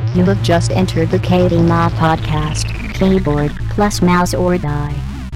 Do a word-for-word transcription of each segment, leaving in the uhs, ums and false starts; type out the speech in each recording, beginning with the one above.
You have just entered the K D Mod podcast. Keyboard plus mouse or die.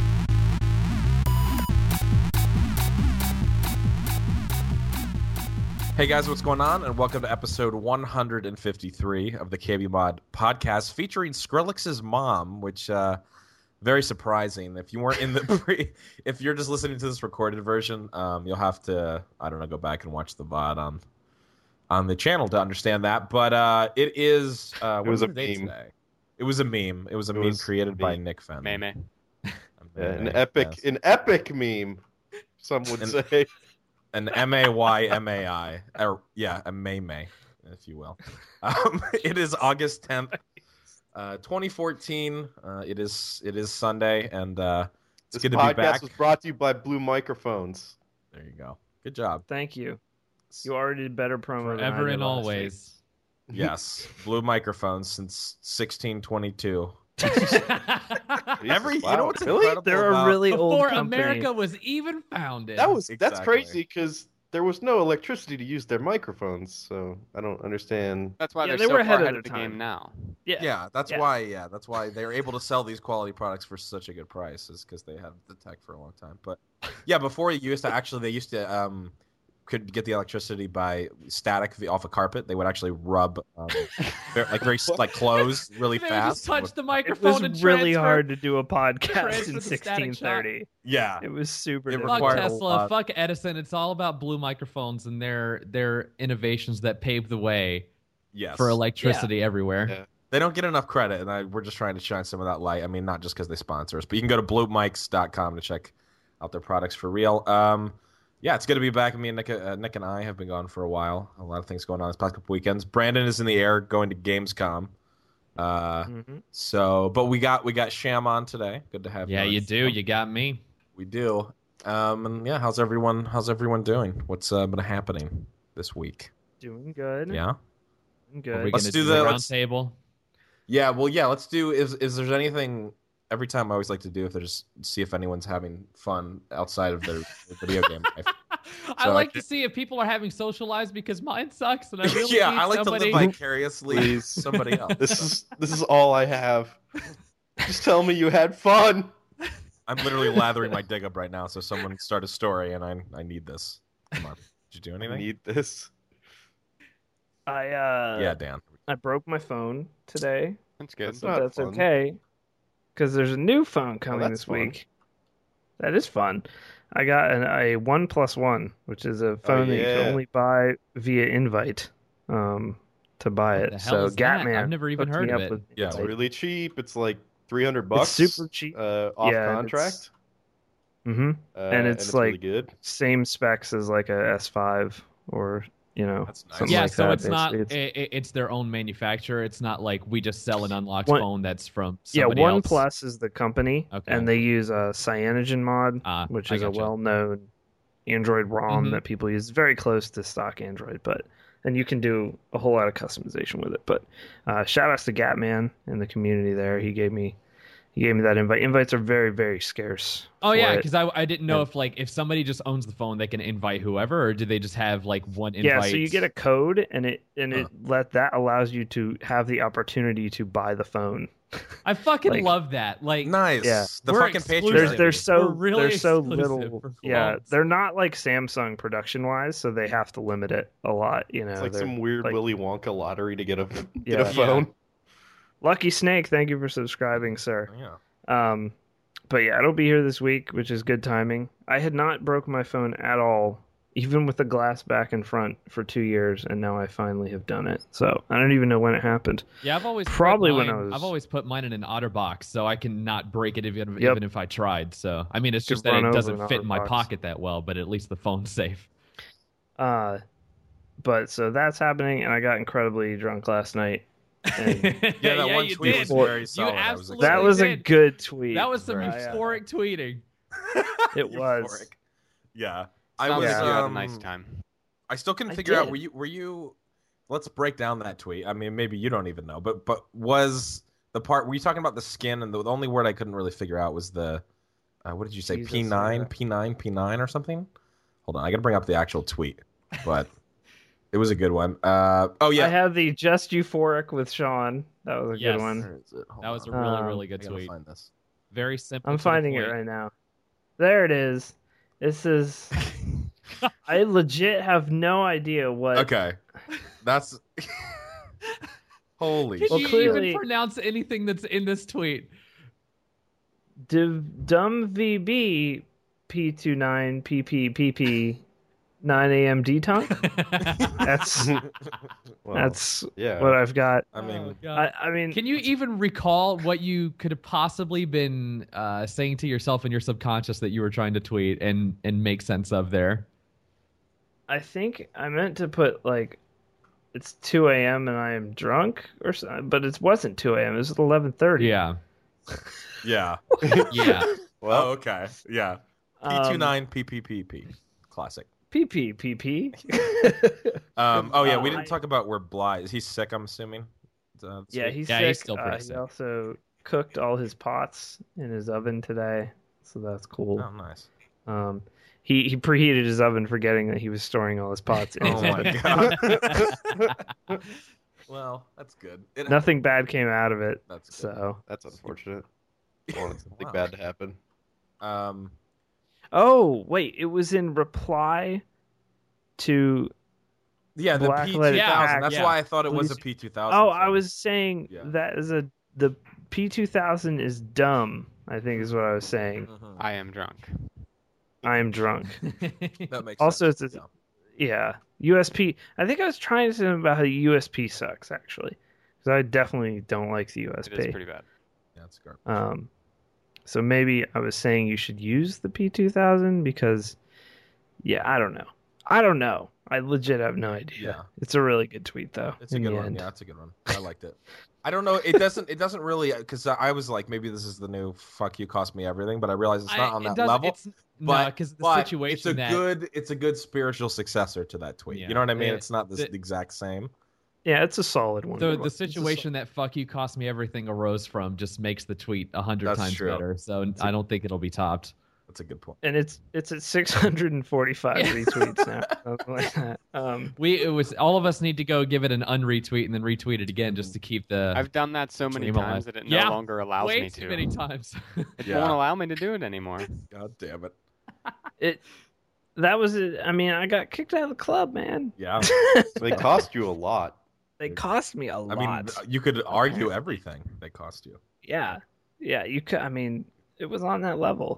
Hey guys, what's going on? And welcome to episode one hundred fifty-three of the K B Mod podcast, featuring Skrillex's mom, which uh, very surprising. If you weren't in the pre, if you're just listening to this recorded version, um, you'll have to, I don't know, go back and watch the V O D on on the channel to understand that. But uh, it is. Uh, what it was a the date meme. Today? It was a meme. It was a It meme was created a by meme. Nick Fenn. Meme. Yeah, an epic, yes. an epic meme. Some would An- say. An M A Y M A I, or yeah, a May May, if you will. Um, it is August tenth, uh, twenty fourteen. Uh, it is it is Sunday, and uh, it's This good to be podcast back. was brought to you by Blue Microphones. There you go. Good job. Thank you. You already did better promo than I Forever did and last always. Yes, Blue Microphones since sixteen twenty-two. Every Jesus, you know wow, what's really? incredible They're about a really old Before company. America was even founded. That was that's Exactly. crazy because there was no electricity to use their microphones, so I don't understand. That's why Yeah, they're they so were far ahead of ahead their of the time. game now. Yeah. Yeah, that's Yeah. why. Yeah, that's why they're able to sell these quality products for such a good price, is because they had the tech for a long time. But yeah, before you used to actually, they used to um, could get the electricity by static off a carpet. They would actually rub um, very, like very like clothes really They would fast. just touch the It microphone and was really transfer. hard to do a podcast transfer in the static sixteen thirty. Yeah, It was super It difficult. Fuck required a Tesla, lot. fuck Edison. It's all about blue microphones and their their innovations that paved the way yes. for electricity everywhere. Yeah. They don't get enough credit, and I, we're just trying to shine some of that light. I mean, not just because they sponsor us, but you can go to blue mics dot com to check out their products for real. Um, yeah, it's good to be back. Me and Nick, uh, Nick and I have been gone for a while. A lot of things going on this past couple weekends. Brandon is in the air going to Gamescom. Uh, Mhm. so, but we got we got Sham on today. Good to have you. Yeah, on. you do. You got me. We do. Um, and yeah, how's everyone? How's everyone doing? What's uh, been happening this week? Doing good. Yeah. Doing Are we good. Let's gonna do do the- the round let's- table. Yeah, well, yeah. Let's do. Is is there anything? Every time I always like to do if there's see if anyone's having fun outside of their, their video game life. I So I like can- to see if people are having social lives because mine sucks, and I really yeah, need I like somebody. to live vicariously Please. somebody else. This is this is all I have. Just tell me you had fun. I'm literally lathering my dig up right now, so someone start a story, and I I need this. Come on, did you do I anything? need this. I uh yeah, Dan. I broke my phone today, That's good. That's but not that's fun. okay because there's a new phone coming that's this fun. week. That is fun. I got an, a One Plus One, which is a phone that you yeah. can only buy via invite um, to buy What it. the hell so is that? Gatman, I've never even hooked heard me of up it. with Yeah, It's Invite. really cheap. It's like three hundred bucks. It's super cheap. Uh, off Yeah, and contract. Mm-hmm. Uh, and it's really like- good. Same specs as like a S five or you know That's nice. something Yeah, like so that. it's not. It's- i i- it's their own manufacturer. It's not like we just sell an unlocked One- phone that's from yeah, somebody One else. Plus is the company, Okay. and they use a Cyanogen mod, Ah, which I is a gotcha. well-known Android ROM Mhm. that people use. Very close to stock Android, but and you can do a whole lot of customization with it. But uh, shout outs to Gatman in the community there. He gave me he gave me that invite. Invites are very very scarce. Oh for yeah, it. because I, I didn't know And- if like if somebody just owns the phone, they can invite whoever, or do they just have like one invite? yeah. So you get a code, and it and it Huh. let that allows you to have the opportunity to buy the phone. I fucking like- love that. Like, Nice. Yeah. The We're fucking exclusive. Patriots. They're they're so We're really they're so exclusive little. for Yeah, phones. they're not like Samsung production wise, so they have to limit it a lot. You know, It's like they're- some weird like- Willy Wonka lottery to get a get Yeah. a phone. Lucky Snake. Thank you for subscribing, sir. Yeah. Um, but yeah, it'll be here this week, which is good timing. I had not broken my phone at all, even with the glass back and front, for two years, and now I finally have done it. So I don't even know when it happened. yeah, I've always put Probably when mine- I was- I've always put mine in an OtterBox, so I can not break it even Yep. even if I tried. So I mean, it's Just just that run it over doesn't an fit in my OtterBox. pocket that well, but at least the phone's safe. Uh, but so that's happening, and I got incredibly drunk last night. And Yeah, that one you tweet did. was very You solid. I was absolutely that was a did. good tweet. That was some Right. euphoric tweeting. It was. Euphoric. Yeah. I Sounds was. like you had a um, nice time. I still couldn't I figure out. did. Were you? Were you? Let's break down that tweet. I mean, maybe you don't even know, but but was the part? Were you talking about the skin? And the, the only word I couldn't really figure out was the. Uh, what did you say? Jesus, P nine, yeah. P nine, P nine, or something? Hold on, I got to bring up the actual tweet. But It was a good one. Uh, oh yeah, I have the Just Euphoric with Sean. That was a Yes. good one. Where is it? Hold That was a on. really, Um, really I good gotta tweet. find this. Very simple. I'm to the finding it point. right now. There it is. This is. I legit have no idea what. Okay, that's holy. Can Well, you clearly- even pronounce anything that's in this tweet? Div, dumb V B P twenty-nine P P P P nine A M D tongue. That's Well, that's yeah. what I've got. I mean, Oh, God. I, I mean, Can you even recall what you could have possibly been uh, saying to yourself in your subconscious that you were trying to tweet and and make sense of there? I think I meant to put like it's two A M and I am drunk or something, but it wasn't two A M. It was eleven thirty. Yeah, yeah. yeah. well, Oh, okay. Yeah. P twenty-nine P P P P. Classic. P P P P. Um, oh yeah, we Uh, didn't I- talk about where Bly is. He's sick, I'm assuming. Uh, this Yeah, week? he's Yeah, sick. he's still pretty uh, sick. He also cooked all his pots in his oven today, so that's cool. Oh, nice. Um, he he preheated his oven, forgetting that he was storing all his pots. In Oh his my oven. god. Well, that's good. It, Nothing bad came out of it. That's good. So, that's unfortunate. I wanted something Wow. bad to happen. Um, oh wait, it was in reply to. yeah, the Black P two Lead thousand. Pack, That's yeah. why I thought it was a Please. P two thousand. Oh, I was saying Yeah. that is a the P two thousand is dumb. I think is what I was saying. Mhm. I am drunk. I am drunk. That makes Also, sense. it's a- Yeah, U S P. I think I was trying to say about how U S P sucks actually, because I definitely don't like the U S It is P. pretty bad. yeah, that's garbage. Um, so maybe I was saying you should use the P two thousand because, yeah, I don't know. I don't know. I legit have no idea. Yeah. It's a really good tweet though. It's a in good the one. end. Yeah, it's a good one. I liked it. I don't know. It doesn't. It doesn't really because I was like, maybe this is the new "fuck you, cost me everything," but I realize it's not I- on it that doesn't- level. It's, But, no, because the but situation it's a that good. It's a good spiritual successor to that tweet. Yeah. You know what I mean? Yeah. It's not this The- the exact same. Yeah, it's a solid one. the It's the a sol- situation that "fuck you, cost me everything" arose from just makes the tweet a hundred That's times true. better. So a- I don't think it'll be topped. That's a good point. and it's it's at six hundred forty-five Yeah. retweets now. Something like that. Um, We it was all of us need to go give it an unretweet and then retweet it again just to keep the I've done that so many Stream alive. times that it Yeah, no longer allows way me too to. many times. It Yeah. won't allow me to do it anymore. God damn it. it that was it. I mean, I got kicked out of the club, man. Yeah. They cost you a lot. They cost me a I lot. mean, you could argue everything they cost you. yeah, yeah. You could. I mean, it was on that level.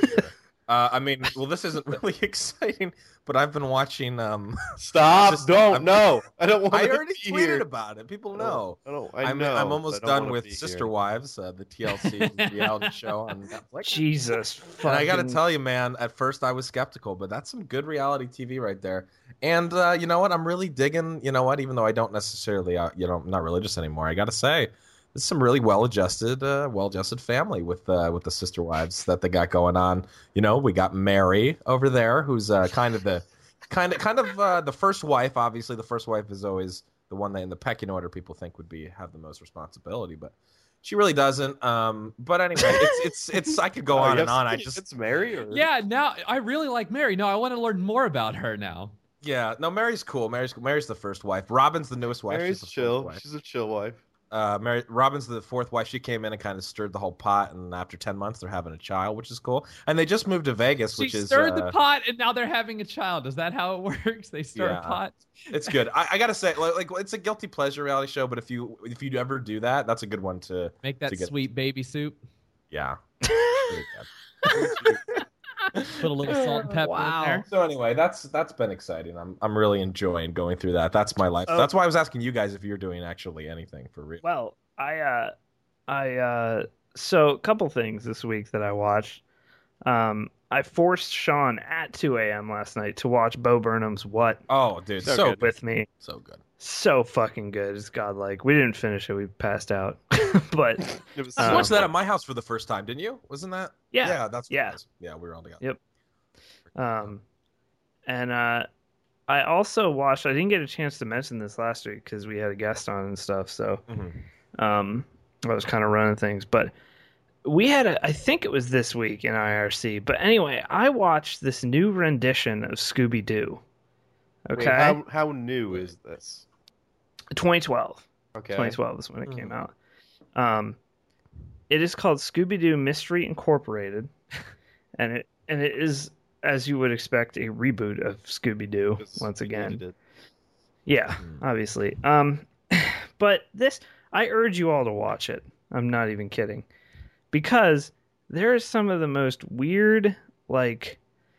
Uh, I mean, well, this isn't really exciting, but I've been watching. Um, Stop! Just- don't I'm- no. I don't want I to already be tweeted here. about it. People I know. don't- I don't. I I'm, know. I'm but almost I don't done wanna with be Sister here. Wives, uh, the T L C reality show on Netflix. Jesus. And I got to fucking- tell you, man, at first I was skeptical, but that's some good reality T V right there. And uh, you know what? I'm really digging, you know what? Even though I don't necessarily, uh, you know, I'm not religious anymore, I got to say, this is some really well-adjusted, uh, well-adjusted family with uh, with the Sister Wives that they got going on. You know, we got Mary over there, who's uh, kind of the, kind of, kind of uh, the first wife. Obviously, the first wife is always the one that, in the pecking order, people think would be have the most responsibility, but she really doesn't. Um, but anyway, it's it's it's. I could go Oh, on you and have on. I to- just it's Mary or yeah, now I really like Mary. No, I want to learn more about her now. Yeah, no, Mary's cool. Mary's Mary's the first wife. Robin's the newest wife. Mary's She's the chill. fourth wife. She's a chill wife. Uh, Mary Robin's the fourth wife. She came in and kind of stirred the whole pot, and after ten months, they're having a child, which is cool. And they just moved to Vegas, She which is stirred uh, the pot, and now they're having a child. Is that how it works? They stir Yeah. a pot. it's good. I, I gotta say, like, like, it's a guilty pleasure reality show, but if you if you ever do that, that's a good one to. Make that To get- sweet baby soup. Yeah. Pretty good. Put a little salt and pepper Wow. in there. So anyway, that's that's been exciting. I'm I'm really enjoying going through that. That's my life. Oh. That's why I was asking you guys if you're doing actually anything for real. Well, I uh I uh so a couple things this week that I watched. Um I forced Sean at two a.m. last night to watch Bo Burnham's What Oh, dude, so, So good. good. with me. So good. So fucking good. It's godlike. We didn't finish it. We passed out. but It was You Um, watched that at my house for the first time, didn't you? Wasn't that? yeah. Yeah, that's what yeah. it was. Yeah, we were all together. Yep. Um and uh I also watched I didn't get a chance to mention this last week because we had a guest on and stuff, so Mhm. um I was kind of running things, but we had a, I think it was this week in I R C, but anyway, I watched this new rendition of Scooby-Doo. Okay, Wait, how how new is this? twenty twelve. Okay. twenty twelve is when it Mhm. came out. Um, it is called Scooby-Doo Mystery Incorporated, and it and it is, as you would expect, a reboot of Scooby-Doo Because once we again. needed it. Yeah, Hmm. obviously. Um, but this, I urge you all to watch it. I'm not even kidding, because there is some of the most weird, like,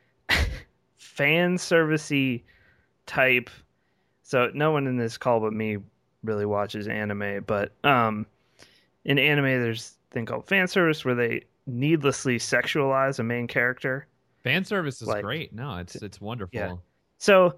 fan servicey type. So no one in this call but me really watches anime, but um, in anime there's a thing called fan service where they needlessly sexualize a main character. Fan service is Like- great. No, it's it's wonderful. Yeah. So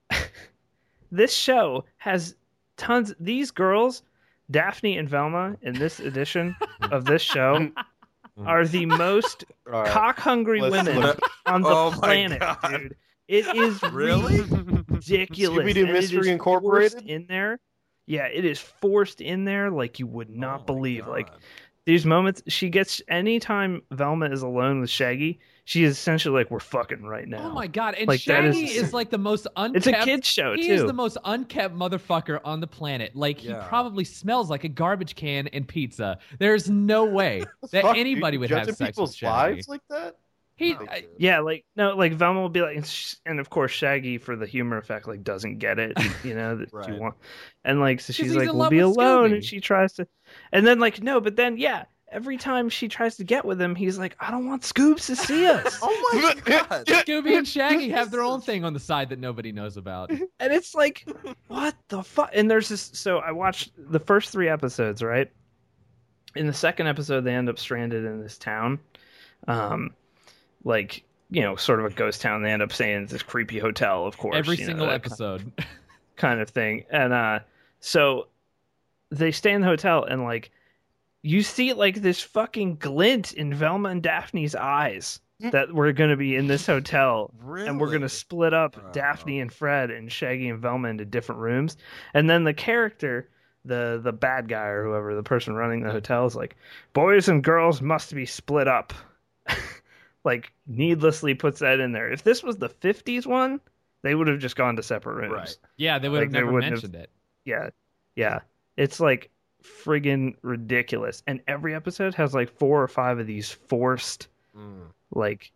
this show has tons. These girls, Daphne and Velma, in this edition of this show, are the most All right. cock-hungry Let's women look. on the Oh my planet, God. dude. It is Really? ridiculous. Scooby-Doo and it Mystery is Incorporated? forced in there. Yeah, it is forced in there like you would not Oh my believe. Like God. these moments, she gets anytime Velma is alone with Shaggy, she is essentially like, "We're fucking right now." Oh my god! And Like, that Shaggy is- is... like the most unkept. It's a kids show He too. is the most unkept motherfucker on the planet. Like he Yeah. probably smells like a garbage can and pizza. There's no way that Fuck, anybody dude, would judging have sex with people's Shaggy. lives like that. He, No. I- Yeah, like no, like Velma will be like, and sh- and of course Shaggy for the humor effect, like doesn't get it, you know that Right. you want, and like so she's he's like, in we'll love be with alone, Scooby. and she tries to, and then like no, but then yeah, every time she tries to get with him, he's like, I don't want Scoobs to see us, Oh my God. Scooby and Shaggy have their own thing on the side that nobody knows about. and it's like, what the fuck? And there's this. So I watched the first three episodes, right? In the second episode, they end up stranded in this town, um, like. You know, sort of a ghost town. They end up staying at this creepy hotel, of course. Every you know, single that episode. kind of thing. And uh so they stay in the hotel and like you see like this fucking glint in Velma and Daphne's eyes that we're going to be in this hotel Really? and we're going to split up Oh. Daphne and Fred and Shaggy and Velma into different rooms. And then the character, the the bad guy or whoever, the person running the hotel is like, boys and girls must be split up. Like needlessly puts that in there. If this was the fifties one, they would have just gone to separate rooms. Right. Yeah, they would Like, have they never wouldn't have- mentioned it. Yeah, yeah. It's like friggin' ridiculous. And every episode has like four or five of these forced, Mm. like,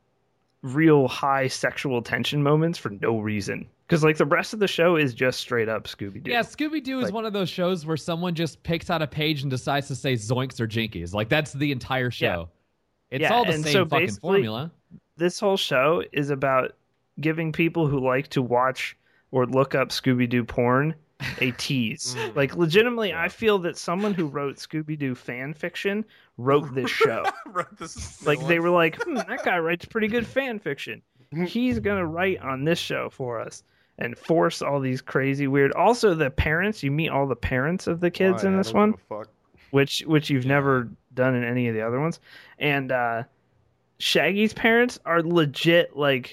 real high sexual tension moments for no reason. Because like the rest of the show is just straight up Scooby Doo. Yeah, Scooby Doo is Like- one of those shows where someone just picks out a page and decides to say zoinks or jinkies. Like that's the entire show. It's Yeah, all the and same so fucking basically- formula. This whole show is about giving people who like to watch or look up Scooby Doo porn a tease. Mm. Like legitimately, Yeah. I feel that someone who wrote Scooby Doo fan fiction wrote this show. Right, this is Like they silly. were like, hmm, that guy writes pretty good fan fiction. He's gonna write on this show for us and force all these crazy weird. Also, the parents. You meet all the parents of the kids Why? in I this don't one, give a fuck. which which you've never done in any of the other ones. And uh, Shaggy's parents are legit like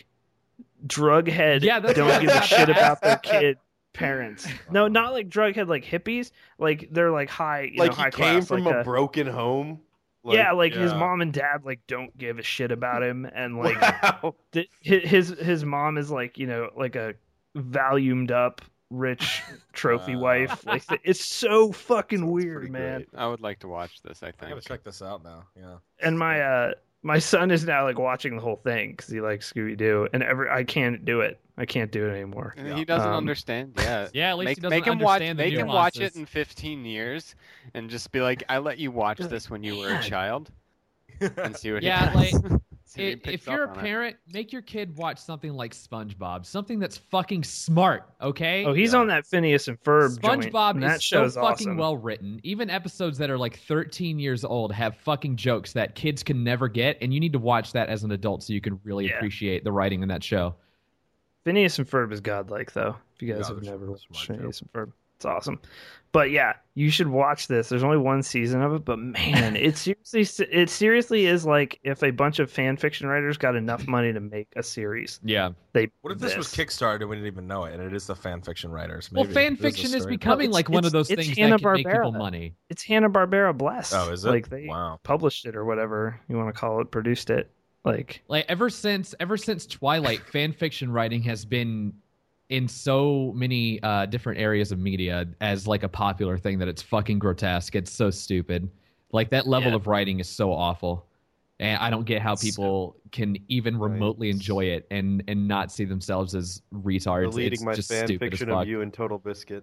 drug head. Yeah, that's don't what give a I was shit about to about their ask. kid parents. No, not like drug head like hippies. Like they're like high, you Like know, high he came class, from like a a- broken home. yeah, like his yeah. mom and dad like don't give a shit about him, and like wow. th- hi- his his mom is like, you know, like a volumed up rich trophy Wow. wife. Like it's so fucking Sounds weird, pretty man. great. I would like to watch this. I I think. gotta check this out now. Yeah. And my uh my son is now like watching the whole thing because he likes Scooby Doo, and every I can't do it. I can't do it anymore. He doesn't Um, understand. Yeah. Yeah, at least make, he doesn't make him watch. understand the Make him watch it nuances. in fifteen years, and just be like, "I let you watch Just like, this when you were a "Man." child," and see what. Yeah, he does. like, See if he If, picks if you're a up on it. parent, make your kid watch something like SpongeBob, something that's fucking smart. Okay. Oh, he's Yeah. on that Phineas and Ferb joint, SpongeBob and that is so show's fucking awesome. well written. Even episodes that are like thirteen years old have fucking jokes that kids can never get, and you need to watch that as an adult so you can really Yeah. appreciate the writing in that show. Phineas and Ferb is godlike, though. If you guys Yeah, have it's- never it's watched smart, Phineas and Ferb, it's awesome. But yeah, you should watch this. There's only one season of it, but man, it seriously, it seriously is like if a bunch of fan fiction writers got enough money to make a series. Yeah. They What if this, was Kickstarted and we didn't even know it, and it is the fan fiction writers? Well, Maybe. fan This a fiction is story. becoming No, like it's- one of those it's- things it's that can make Hanna-Barbera. people money. It's Hanna Barbera Bless. Oh, is it? Like they Wow. published it or whatever you want to call it, produced it. Like Like ever since ever since Twilight, fan fiction writing has been in so many uh, different areas of media as like a popular thing that it's fucking grotesque. It's so stupid. Like that level Yeah. of writing is so awful. And I don't get how It's- people can even Right. remotely enjoy it and and not see themselves as retards. Deleting It's my just fan stupid as fiction fuck. of you and Total Biscuit.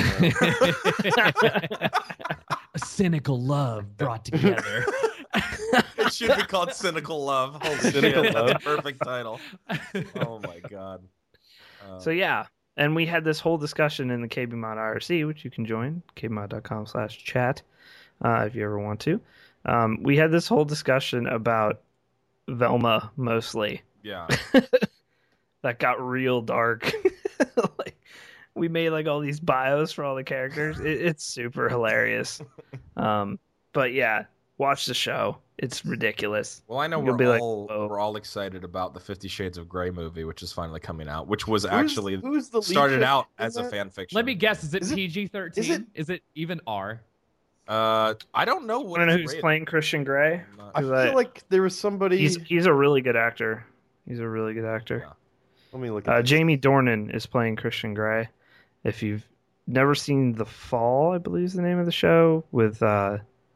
A cynical love brought together. It should be called Cynical Love. Holy Cynical shit, Love. that's a perfect title. Oh my god. Uh, So yeah, and we had this whole discussion in the K B Mod I R C, which you can join, kbmod.com slash chat, uh, if you ever want to. Um, we had this whole discussion about Velma, mostly. yeah. That got real dark. Like, we made like all these bios for all the characters. It, it's super hilarious. Um, but yeah, watch the show. It's ridiculous. Well, I know You'll we're be like, all "Oh." we're all excited about the Fifty Shades of Grey movie, which is finally coming out, which was Who's- actually who's the lead started chick out in as a that? fan fiction. Let me guess. Is it Is it- P G thirteen? is it- Is it even R? Uh, I don't know I what. don't know it's who's rated. playing Christian Grey. I'm not- I Is feel like there was somebody. He's he's a really good actor. He's a really good actor. Yeah. Let me look at Uh, this. Jamie Dornan is playing Christian Grey. If you've never seen The Fall, I believe is the name of the show, with uh,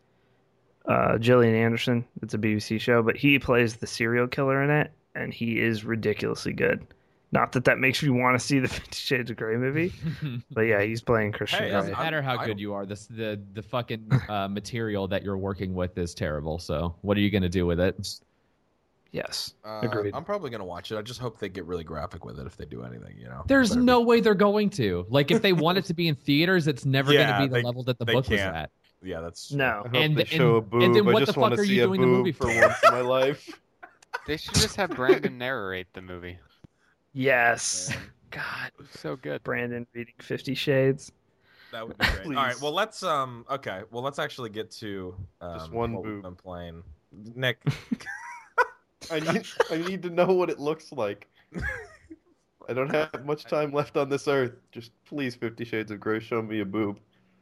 uh, Gillian Anderson. It's a B B C show, but he plays the serial killer in it, and he is ridiculously good. Not that that makes me want to see the Fifty Shades of Grey movie, but yeah, he's playing Christian Hey, Grey. Doesn't matter how I good don't- you are. This the the fucking uh, material that you're working with is terrible. So what are you gonna do with it? Yes, Uh, agreed. I'm probably gonna watch it. I just hope they get really graphic with it if they do anything. You know. There's Better no way they're going to. Like if they want it to be in theaters, it's never Yeah, gonna be the they- level that the they book was can't. at. Be, yeah, that's No. I hope and- they show and- a boob. and then I what just the want fuck to are see you a doing the boob movie for for? once in my life. They should just have Brandon narrate the movie. Yes. Man, God, So good. Brandon reading Fifty Shades. that would be great. All right. Please. Well, let's um. Okay. Well, let's actually get to um, Just one what we've boob. been playing. Nick. I need, I need to know what it looks like. I don't have much time left on this earth. Just please, Fifty Shades of Grey, show me a boob.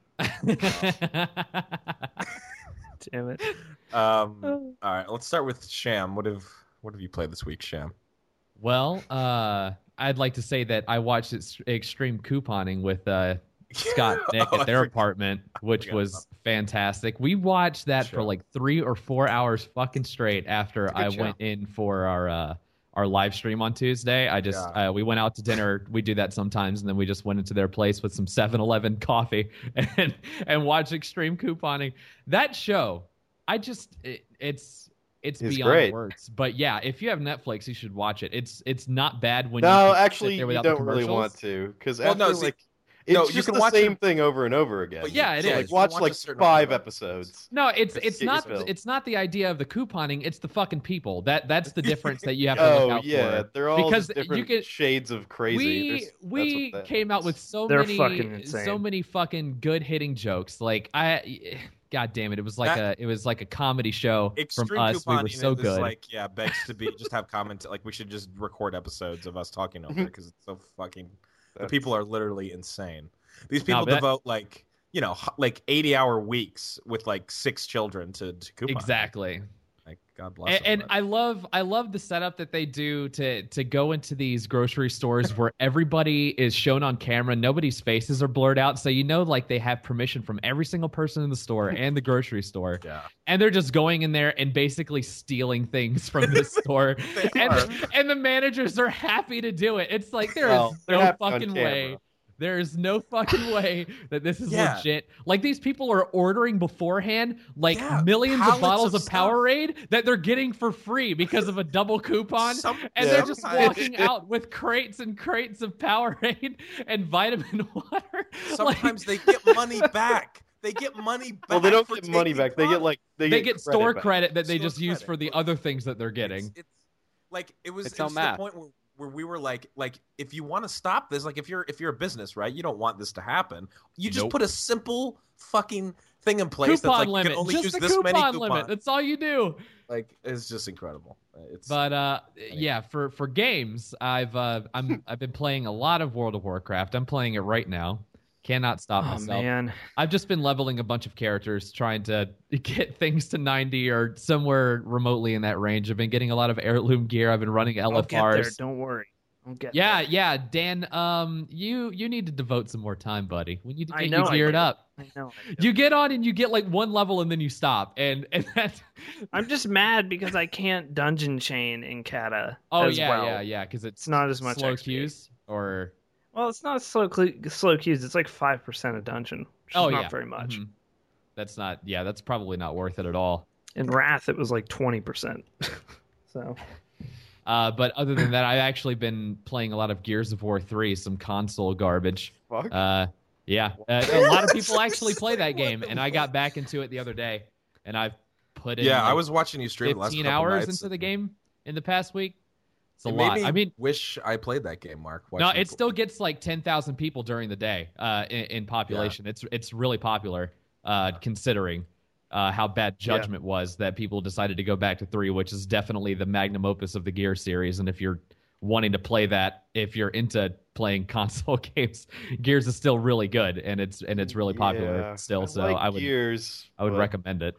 Damn it. Um. All right. Let's start with Sham. What have What have you played this week, Sham? Well, uh, I'd like to say that I watched Ex- Extreme Couponing with uh, Scott and Nick Oh, I at their forgot- apartment, which forgot was about fantastic. We watched that Sure. for like three or four hours fucking straight after It's a good I show. went in for our uh, our live stream on Tuesday. I just Yeah. uh, we went out to dinner. We do that sometimes, and then we just went into their place with some seven eleven coffee and and watched Extreme Couponing. That show, I just it, it's. It's, It's beyond great. words, but yeah, if you have Netflix, you should watch it. It's it's not bad when you No, can sit actually, there you without the don't really commercials. want to, because Well, after no, see- like it's no, you just can the watch same it- thing over and over again. But Yeah, it so, is. Like You watch watch a like certain five amount of episodes. No, it's Just it's get not yourself. it's not the idea of the couponing. It's the fucking people. That that's the difference that you have to look Oh out yeah, for. they're all Because just you different could- shades of crazy. We There's- that's we what that came out is. with so They're many fucking insane. so many fucking good hitting jokes. Like I, god damn it, it was like That- a it was like a comedy show Extreme from us. We couponing were so is good. like yeah, begs to be just have comment like we should just record episodes of us talking over it because it's so fucking. The That's- people are literally insane. These people but that- devote like you know h- like eighty hour weeks with like six children to, to coupon. Exactly. Like God bless. And, them, and I love I love the setup that they do to to go into these grocery stores where everybody is shown on camera, nobody's faces are blurred out, so you know like they have permission from every single person in the store and the grocery store, yeah. and they're just going in there and basically stealing things from the store, They and are. and the managers are happy to do it. It's like there is Well, they're no happy on fucking camera. way. There is no fucking way that this is Yeah. legit. Like these people are ordering beforehand, like Yeah, millions pallets of bottles of of, Powerade that they're getting for free because of a double coupon, Some- and Yeah. they're just sometimes- walking out with crates and crates of Powerade and vitamin water. Sometimes they get money back. They get money back. Well, they don't for get money taking back. They get product. like they, they get credit store back. credit that they Store just use credit. for the other things that they're getting. It's, it's like it was, It's it all was to the math. point where, where we were like, like if you want to stop this, like if you're if you're a business, right, you don't want this to happen. You just Nope. put a simple fucking thing in place Coupon that's like limit, you can only just use the this coupon many coupons. limit. That's all you do. Like it's just incredible. It's But uh, yeah, for for games, I've uh, I'm I've been playing a lot of World of Warcraft. I'm playing it right now. Cannot stop Oh myself. man, I've just been leveling a bunch of characters, trying to get things to ninety or somewhere remotely in that range. I've been getting a lot of heirloom gear. I've been running I'll get there. L F Rs. Don't worry. I'll get Yeah, there. yeah, Dan. Um, you you need to devote some more time, buddy. We need to I get know you I geared do. up. I know. I do. You get on and you get like one level and then you stop, and and that. I'm just mad because I can't dungeon chain in Kata. Oh as yeah, well. yeah, yeah. Because it's It's not as much slow X P. cues or. Well, it's not slow cl- slow queues. It's like five percent a dungeon, which Oh is not yeah, very much. Mhm. That's not. Yeah, that's probably not worth it at all. In Wrath, it was like twenty percent. So Uh, but other than that, I've actually been playing a lot of Gears of War three, some console garbage. Fuck. Uh, yeah, uh, a lot of people actually play that game, and I got back into it the other day, and I've put in Yeah, like I was watching you stream the last fifteen couple hours nights. into the game in the past week. It's a It made lot. me I mean, wish I played that game, Mark. no, watching it you- still gets like ten thousand people during the day uh, in, in population. It's it's really popular uh, considering uh, how bad Judgment was that people decided to go back to three, which is definitely the magnum opus of the Gear series. And if you're wanting to play that, if you're into playing console games, Gears is still really good and it's and it's really popular Yeah, still. I so like I would Gears, I would but recommend it.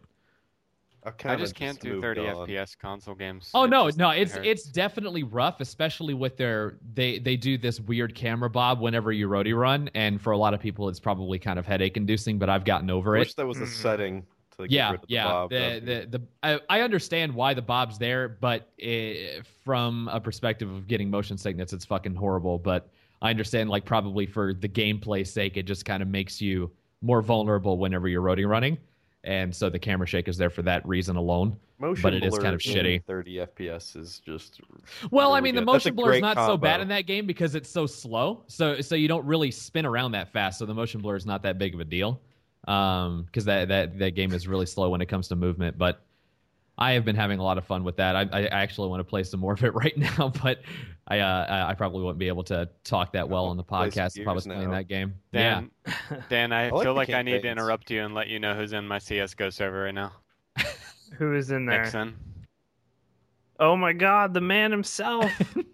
I, I kinda just can't do moved thirty on. F P S console games. Oh It no, just no, it's hurts. it's definitely rough, especially with their they they do this weird camera bob whenever you roadie run, and for a lot of people it's probably kind of headache inducing, but I've gotten over I it. wish there was a Mhm. setting to get Yeah, rid of the yeah. bob. The That'd be- the, the I, I understand why the bob's there, but eh, from a perspective of getting motion sickness, it's fucking horrible. But I understand, like probably for the gameplay sake, it just kind of makes you more vulnerable whenever you're roadie running, and so the camera shake is there for that reason alone. Motion but it is blur kind of in shitty. thirty F P S is just. Well, I really mean, the good. That's a motion blur is great not so combo. bad in that game because it's so slow. So so you don't really spin around that fast. So the motion blur is not that big of a deal. Um, because that, that that game is really slow when it comes to movement. But I have been having a lot of fun with that. I, I actually want to play some more of it right now, but I uh, I probably wouldn't be able to talk that well on the Play some podcast if I was Gears playing now. that game. Dan, Dan, I, like feel the like I need to campaigns. interrupt you and let you know who's in my C S G O server right now. who is in there? Nixon. Oh my God, the man himself,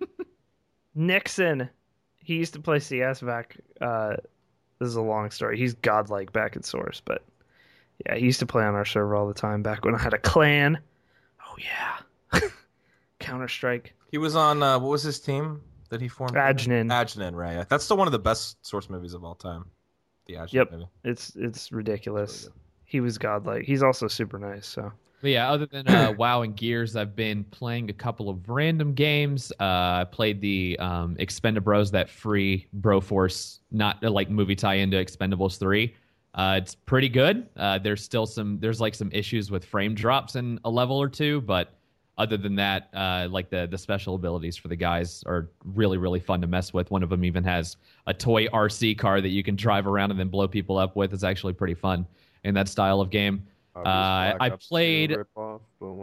Nixon. He used to play C S back. Uh, this is a long story. He's godlike back at Source, but yeah, he used to play on our server all the time back when I had a clan. Oh yeah, Counter Strike. He was on uh, what was his team that he formed? Ajnin. Ajnin, right? That's still one of the best Source movies of all time. The Ajnin Yep. movie. It's it's ridiculous. Really He was godlike. He's also super nice. So But yeah, other than uh, WoW and Gears, I've been playing a couple of random games. Uh, I played the um, Expendabros, that free Broforce, not uh, like movie tie-in to Expendables three. Uh, it's pretty good. Uh, there's still some, there's like some issues with frame drops in a level or two, but other than that, uh, like the the special abilities for the guys are really really fun to mess with. One of them even has a toy R C car that you can drive around and then blow people up with. It's actually pretty fun in that style of game. Obvious Uh, Black I Ops two played- ripoff, but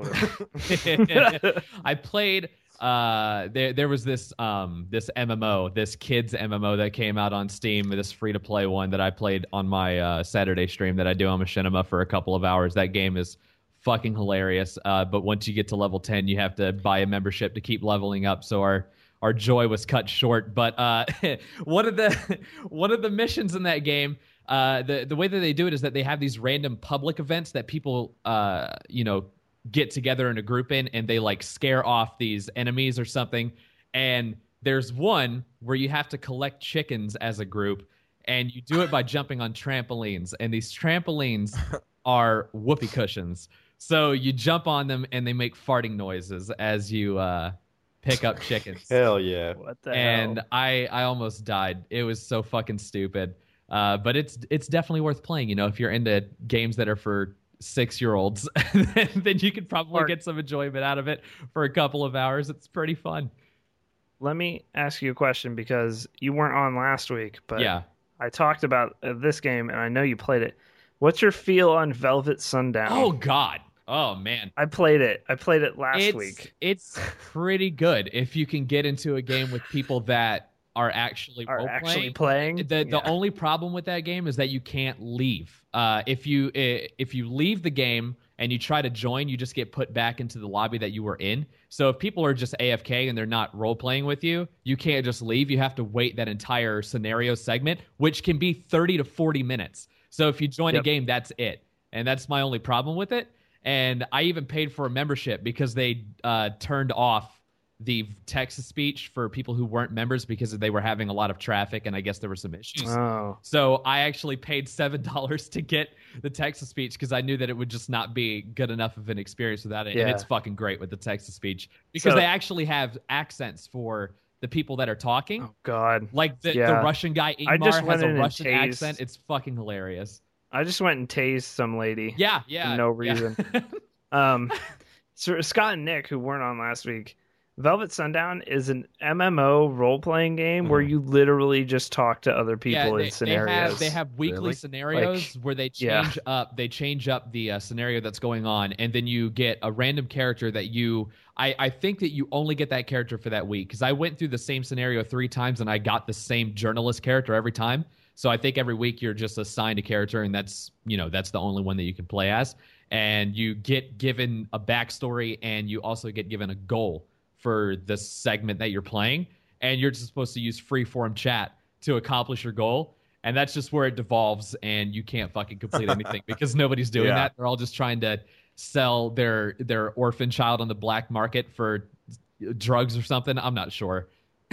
whatever. I played. Uh, there there was this um this M M O, this kids M M O that came out on Steam. This free to play one that I played on my uh, Saturday stream that I do on Machinima for a couple of hours. That game is fucking hilarious. Uh, but once you get to level ten, you have to buy a membership to keep leveling up. So our our joy was cut short. But uh, one of the one of the missions in that game. Uh, the the way that they do it is that they have these random public events that people, uh, you know, get together in a group in, and they like scare off these enemies or something. And there's one where you have to collect chickens as a group, and you do it by jumping on trampolines. And these trampolines are whoopee cushions. So you jump on them, and they make farting noises as you uh, pick up chickens. Hell yeah. what the And hell? I I almost died. It was so fucking stupid. Uh, but it's it's definitely worth playing. You know, if you're into games that are for six year olds, then, then you could probably Or- get some enjoyment out of it for a couple of hours. It's pretty fun. Let me ask you a question because you weren't on last week, but yeah. I talked about uh, this game and I know you played it. What's your feel on Velvet Sundown? Oh God. Oh man. I played it. I played it last it's, week. It's pretty good if you can get into a game with people that are actually Are role actually playing. playing? The the Yeah. only problem with that game is that you can't leave. Uh, if you i- if you leave the game and you try to join, you just get put back into the lobby that you were in. So if people are just A F K and they're not role playing with you, you can't just leave. You have to wait that entire scenario segment, which can be thirty to forty minutes. So if you join Yep. a game, that's it. And that's my only problem with it. And I even paid for a membership because they uh, turned off the text to speech for people who weren't members because they were having a lot of traffic and I guess there were some issues. Oh, So I actually paid seven dollars to get the text to speech because I knew that it would just not be good enough of an experience without it. And Yeah. it's fucking great with the text to speech because So- they actually have accents for the people that are talking. oh God! Like the, the Yeah. Russian guy I just Ingmar went has a in and Russian tased- accent. It's fucking hilarious. I just went and tased some lady. Yeah, yeah. no yeah. reason. Um, so Scott and Nick, who weren't on last week, Velvet Sundown is an M M O role playing game where you literally just talk to other people yeah, in they, scenarios. They have, they have weekly Really? scenarios Like, where they yeah. change up. They change up the uh, scenario that's going on, and then you get a random character that you. I, I think that you only get that character for that week because I went through the same scenario three times and I got the same journalist character every time. So I think every week you're just assigned a character, and that's you know that's the only one that you can play as, and you get given a backstory, and you also get given a goal for the segment that you're playing, and you're just supposed to use free-form chat to accomplish your goal, and that's just where it devolves, and you can't fucking complete anything because nobody's doing Yeah. that. They're all just trying to sell their their orphan child on the black market for drugs or something. I'm not sure.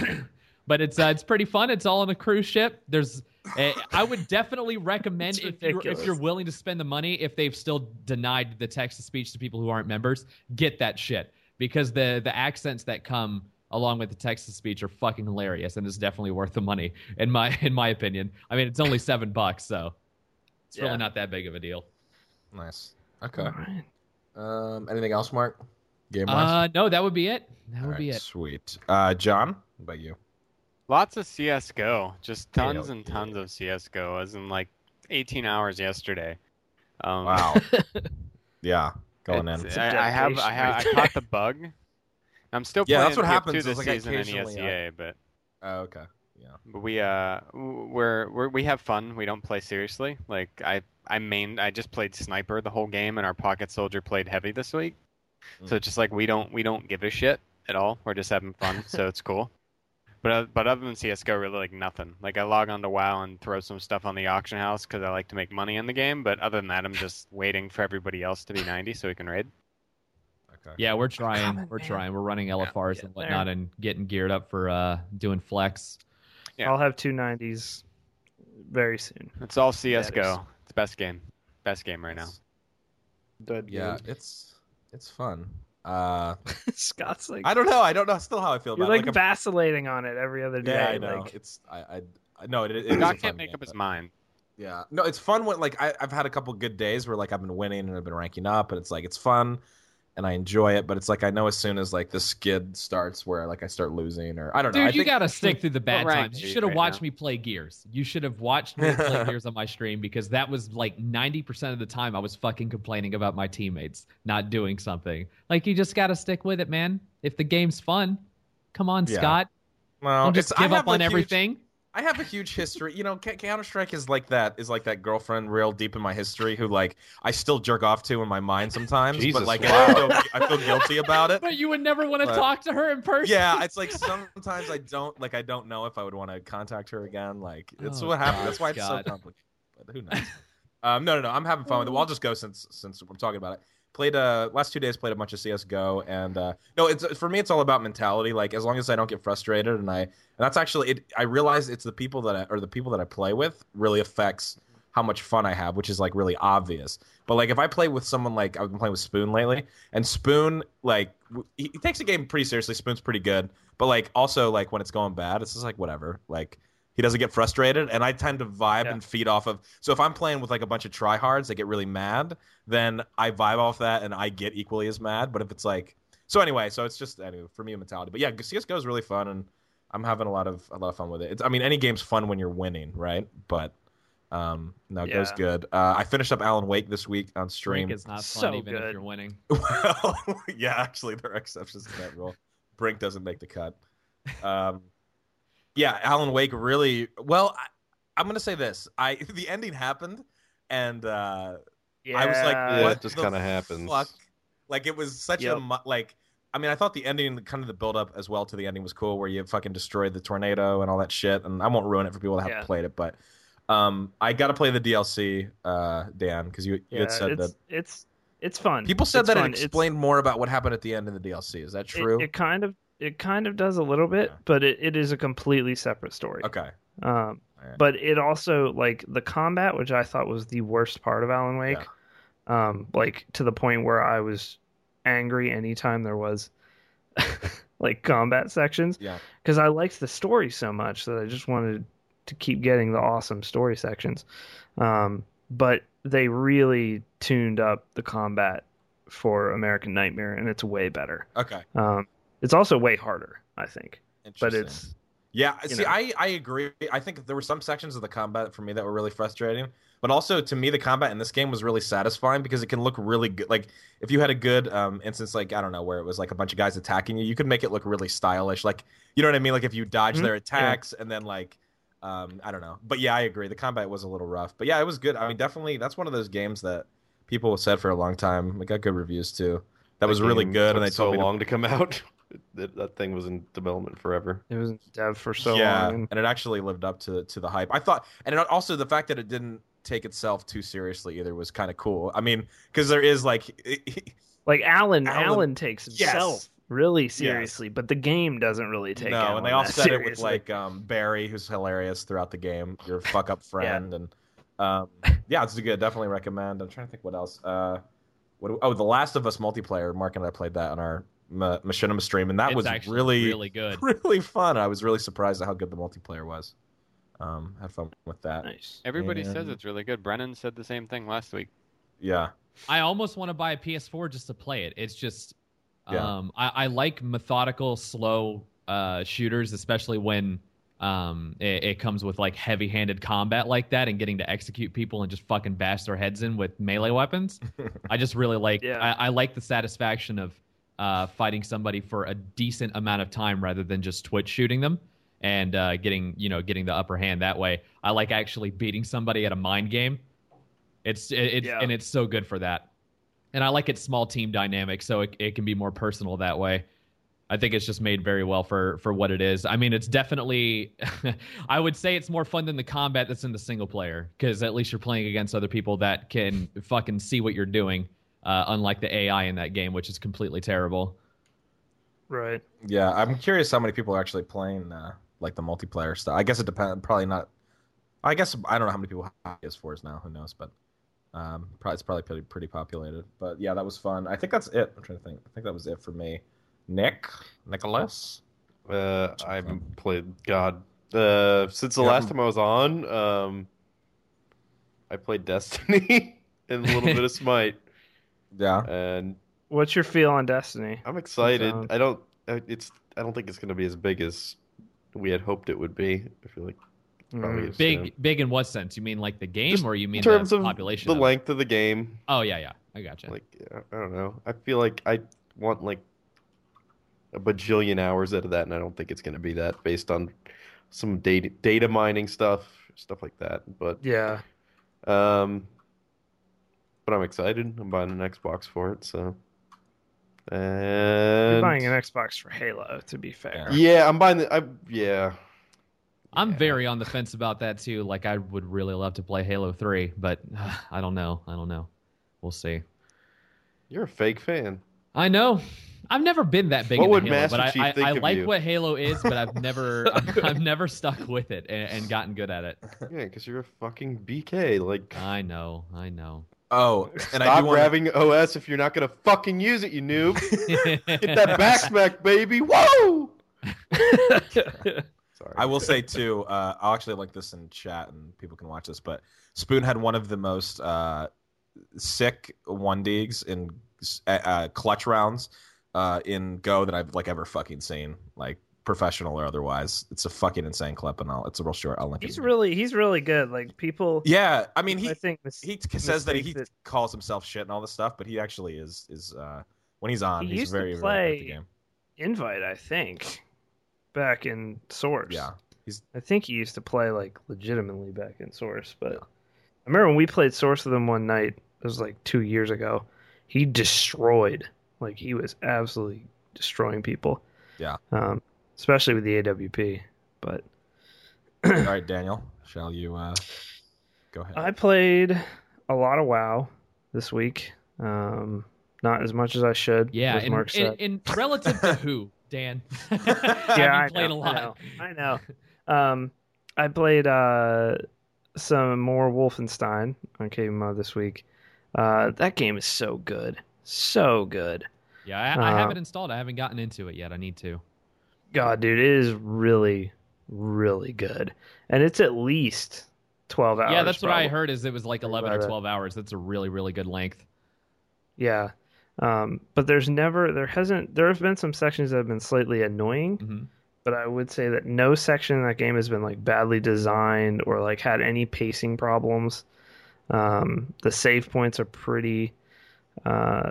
But it's uh, it's pretty fun. It's all on a cruise ship. There's, uh, I would definitely recommend It's if you're, if ridiculous. you're willing to spend the money, if they've still denied the text to speech to people who aren't members, get that shit because the the accents that come along with the text to speech are fucking hilarious and it's definitely worth the money in my in my opinion. I mean, it's only seven bucks, so it's Yeah. really not that big of a deal. Nice. Okay. All right. Um, anything else, Mark? Game wise? Uh, no, that would be it. That would All be right, it. Sweet. Uh, John, what about you? Lots of C S G O. Just tons Hell and tons of C S G O. As in like eighteen hours yesterday. Um, Wow. Yeah, going in. it's- I, I have I have I dedication caught the bug. I'm still Yeah, playing that's what Skip happens, two is, this like, I season in E occasionally, S E A, but Oh, okay. Yeah. but we uh w- we're, we're we have fun. We don't play seriously. Like I I main I just played sniper the whole game, and our pocket soldier played heavy this week. So Mm. it's just like we don't we don't give a shit at all. We're just having fun, so it's cool. But uh, but other than C S G O, really like nothing. Like I log on to WoW and throw some stuff on the auction house because I like to make money in the game. But other than that, I'm just waiting for everybody else to be ninety so we can raid. Okay. Yeah, we're trying. coming, we're man. trying. We're running L F Rs get and there. whatnot and getting geared up for uh, doing flex. Yeah. I'll have two nineties very soon. It's all C S G O. That is- It's best game, best game right now. Dead Yeah, game. it's it's fun. Uh, Scott's like, I don't know. I don't know still how I feel you're about like, it. Like, vacillating on it every other I'm- day. yeah, I know. Like, It's I I, I know it. it, it is a Scott fun can't make game, up his but- mind. Yeah, no, it's fun when like I, I've had a couple good days where like I've been winning and I've been ranking up, and it's like it's fun, and I enjoy it. But it's like I know as soon as like the skid starts, where like I start losing, or I don't know. Dude, I you think, gotta stick through the bad rank times. are You you should have right watched now? me play Gears. You should have watched me play Gears on my stream because that was like ninety percent of the time I was fucking complaining about my teammates not doing something. Like, you just gotta stick with it, man. If the game's fun, come on, Yeah. Scott. well, Don't just it's- I give have up on a huge- everything. I have a huge history. You know, Counter Strike is like that. Is like that girlfriend real deep in my history who like I still jerk off to in my mind sometimes. Jesus, but like wow. I, feel, I feel guilty about it. But you would never want to But- talk to her in person. Yeah, it's like sometimes I don't like I don't know if I would want to contact her again. Like it's Oh, what happened. God, That's why it's Scott. so complicated. But who knows? um, no, no, no. I'm having fun with it. Well, I'll just go since since we're talking about it. Played uh last two days. Played a bunch of C S G O, and uh, no, it's for me. It's all about mentality. Like as long as I don't get frustrated, and I and that's actually it. I realize it's the people that I, or the people that I play with really affects how much fun I have, which is like really obvious. But like if I play with someone like I've been playing with Spoon lately, and Spoon like w- he, he takes the game pretty seriously. Spoon's pretty good, but like also like when it's going bad, it's just like whatever. Like he doesn't get frustrated, and I tend to vibe Yeah. and feed off of. So if I'm playing with like a bunch of tryhards that get really mad, then I vibe off that, and I get equally as mad. But if it's like so anyway, so it's just anyway for me a mentality. But yeah, C S G O is really fun, and I'm having a lot of a lot of fun with it. It's, I mean, any game's fun when you're winning, right? But um, no, it goes Yeah. good. Uh, I finished up Alan Wake this week on stream. Brink is not fun So even if good. you're winning. Well, yeah, actually, there are exceptions to that rule. Brink doesn't make the cut. Um, yeah, Alan Wake really well. I, I'm gonna say this: I the ending happened, and uh, yeah, I was like, Yeah, "What it just the kinda happens. fuck?" Like it was such Yep. a mu- like. I mean, I thought the ending, kind of the build up as well to the ending was cool, where you fucking destroyed the tornado and all that shit. And I won't ruin it for people that haven't Yeah. played it, but um, I got to play the D L C, uh, Dan, because you, you yeah, had said it's, that it's it's fun. people said It's that fun. it It's- explained more about what happened at the end of the D L C. Is that true? It, it kind of it kind of does a little bit, Yeah. but it, it is a completely separate story. Okay. Um, Alright. but it also like the combat, which I thought was the worst part of Alan Wake, um, like to the point where I was angry anytime there was like combat sections, Yeah. because I liked the story so much that I just wanted to keep getting the awesome story sections. Um, but they really tuned up the combat for American Nightmare, and it's way better. Okay. Um, it's also way harder, I think, but Interesting. it's Yeah, you see, know. I, I agree. I think there were some sections of the combat for me that were really frustrating, but also to me, the combat in this game was really satisfying because it can look really good. Like if you had a good um, instance, like I don't know, where it was like a bunch of guys attacking you, you could make it look really stylish. Like you know what I mean? Like if you dodge Mhm. their attacks and then like um, I don't know. But yeah, I agree. The combat was a little rough, but yeah, it was good. I mean, definitely, that's one of those games that people said for a long time. It got good reviews too. That was really game good, took and they so told me to long to come out. that, that thing was in development forever. it was in dev for so yeah, long. And and it actually lived up to to the hype. I thought, and it, also the fact that it didn't take itself too seriously either was kind of cool. I mean, because there is like, like Alan, Alan- Alan takes Yes. himself really seriously, but the game doesn't really take. no, Alan and they all that said it with seriously. like um, Barry, who's hilarious throughout the game, your fuck up friend, and um, yeah, it's good. Definitely recommend. I'm trying to think what else. Uh, what do- oh, The Last of Us multiplayer. Mark and I played that on our Ma- Machinima stream, and that It's was actually really really good. really fun. I was really surprised at how good the multiplayer was. Um, had fun with that. Nice. Everybody says And- it's really good. Brennan said the same thing last week. Yeah. I almost want to buy a P S four just to play it. It's just, Yeah. um, I, I like methodical, slow uh, shooters, especially when um, it, it comes with like heavy-handed combat like that and getting to execute people and just fucking bash their heads in with melee weapons. I just really like. Yeah. I, I like the satisfaction of uh, fighting somebody for a decent amount of time rather than just twitch shooting them and uh, getting you know getting the upper hand that way. I like actually beating somebody at a mind game. It's it, it's Yeah. and it's so good for that. And I like its small team dynamic, so it it can be more personal that way. I think it's just made very well for for what it is. I mean, it's definitely I would say it's more fun than the combat that's in the single player, because at least you're playing against other people that can fucking see what you're doing, uh, unlike the A I in that game, which is completely terrible. Right. Yeah, I'm curious how many people are actually playing uh, like the multiplayer stuff. I guess it depends. Probably not. I guess I don't know how many people have P S fours now. Who knows? But um, probably it's probably pretty, pretty populated. But yeah, that was fun. I think that's it. I'm trying to think. I think that was it for me. Nick, Nicholas. Uh, I haven't played God. Uh, since the Yeah. last time I was on, um, I played Destiny and a little bit of Smite, Yeah. and What's your feel on Destiny? I'm excited. Um, I don't. uh, It's. I don't think it's going to be as big as we had hoped it would be. I feel like probably Mm. is, Big uh, big in what sense? You mean like the game, Just or you mean in terms the of population? the of it? length of the game. Oh yeah, yeah, I gotcha. Like I don't know. I feel like I want like a bajillion hours out of that, and I don't think it's going to be that based on some data data mining stuff, stuff like that. But Yeah. um, but I'm excited. I'm buying an Xbox for it, so. And You're buying an Xbox for Halo, to be fair. yeah, I'm buying the. I, yeah, I'm Yeah. very on the fence about that too. Like I would really love to play Halo three, but uh, I don't know. I don't know. We'll see. You're a fake fan. I know. I've never been that big What into would Halo, Master but I, Chief I, think I of like you? what Halo is, but I've never I've, I've never stuck with it and, and gotten good at it. Yeah, because you're a fucking B K. Like, I know. I know. Oh, and I stop do want grabbing O S if you're not gonna fucking use it, you noob. Get that back smack, baby. Whoa! Sorry. I will say too. Uh, I'll actually link this in chat, and people can watch this. But Spoon had one of the most uh, sick one digs in uh, clutch rounds uh, in Go that I've like ever fucking seen, like professional or otherwise. It's a fucking insane clip, and I'll, it's a real short. I'll link it. He's in. really he's really good. Like people Yeah, I mean he I think mis- he t- says that he mistake calls himself shit and all this stuff, but he actually is is uh, when he's on, He he's used to very very good at play- the game. Invite, I think, back in Source. Yeah, I think he used to play like legitimately back in Source, but I remember when we played Source with him one night. It was like two years ago. He destroyed, like he was absolutely destroying people. Yeah. Um, especially with the A W P. But All right, Daniel, shall you uh, go ahead? I played a lot of WoW this week. Um, not as much as I should. Yeah, as and, Mark and, said. and relative to who? Dan. Yeah, Having I played know, a lot. I know. I know. Um, I played uh some more Wolfenstein on K B Mod this week. Uh, that game is so good, so good. Yeah, I, I have Uh, it installed. I haven't gotten into it yet. I need to. God, dude, it is really, really good, and it's at least twelve hours. Yeah, that's what I probably. heard. Is it was like eleven or about it. twelve hours. That's a really, really good length. Yeah, um, but there's never, there hasn't, there have been some sections that have been slightly annoying. hmm But I would say that no section in that game has been like badly designed or like had any pacing problems. Um, the save points are pretty, uh,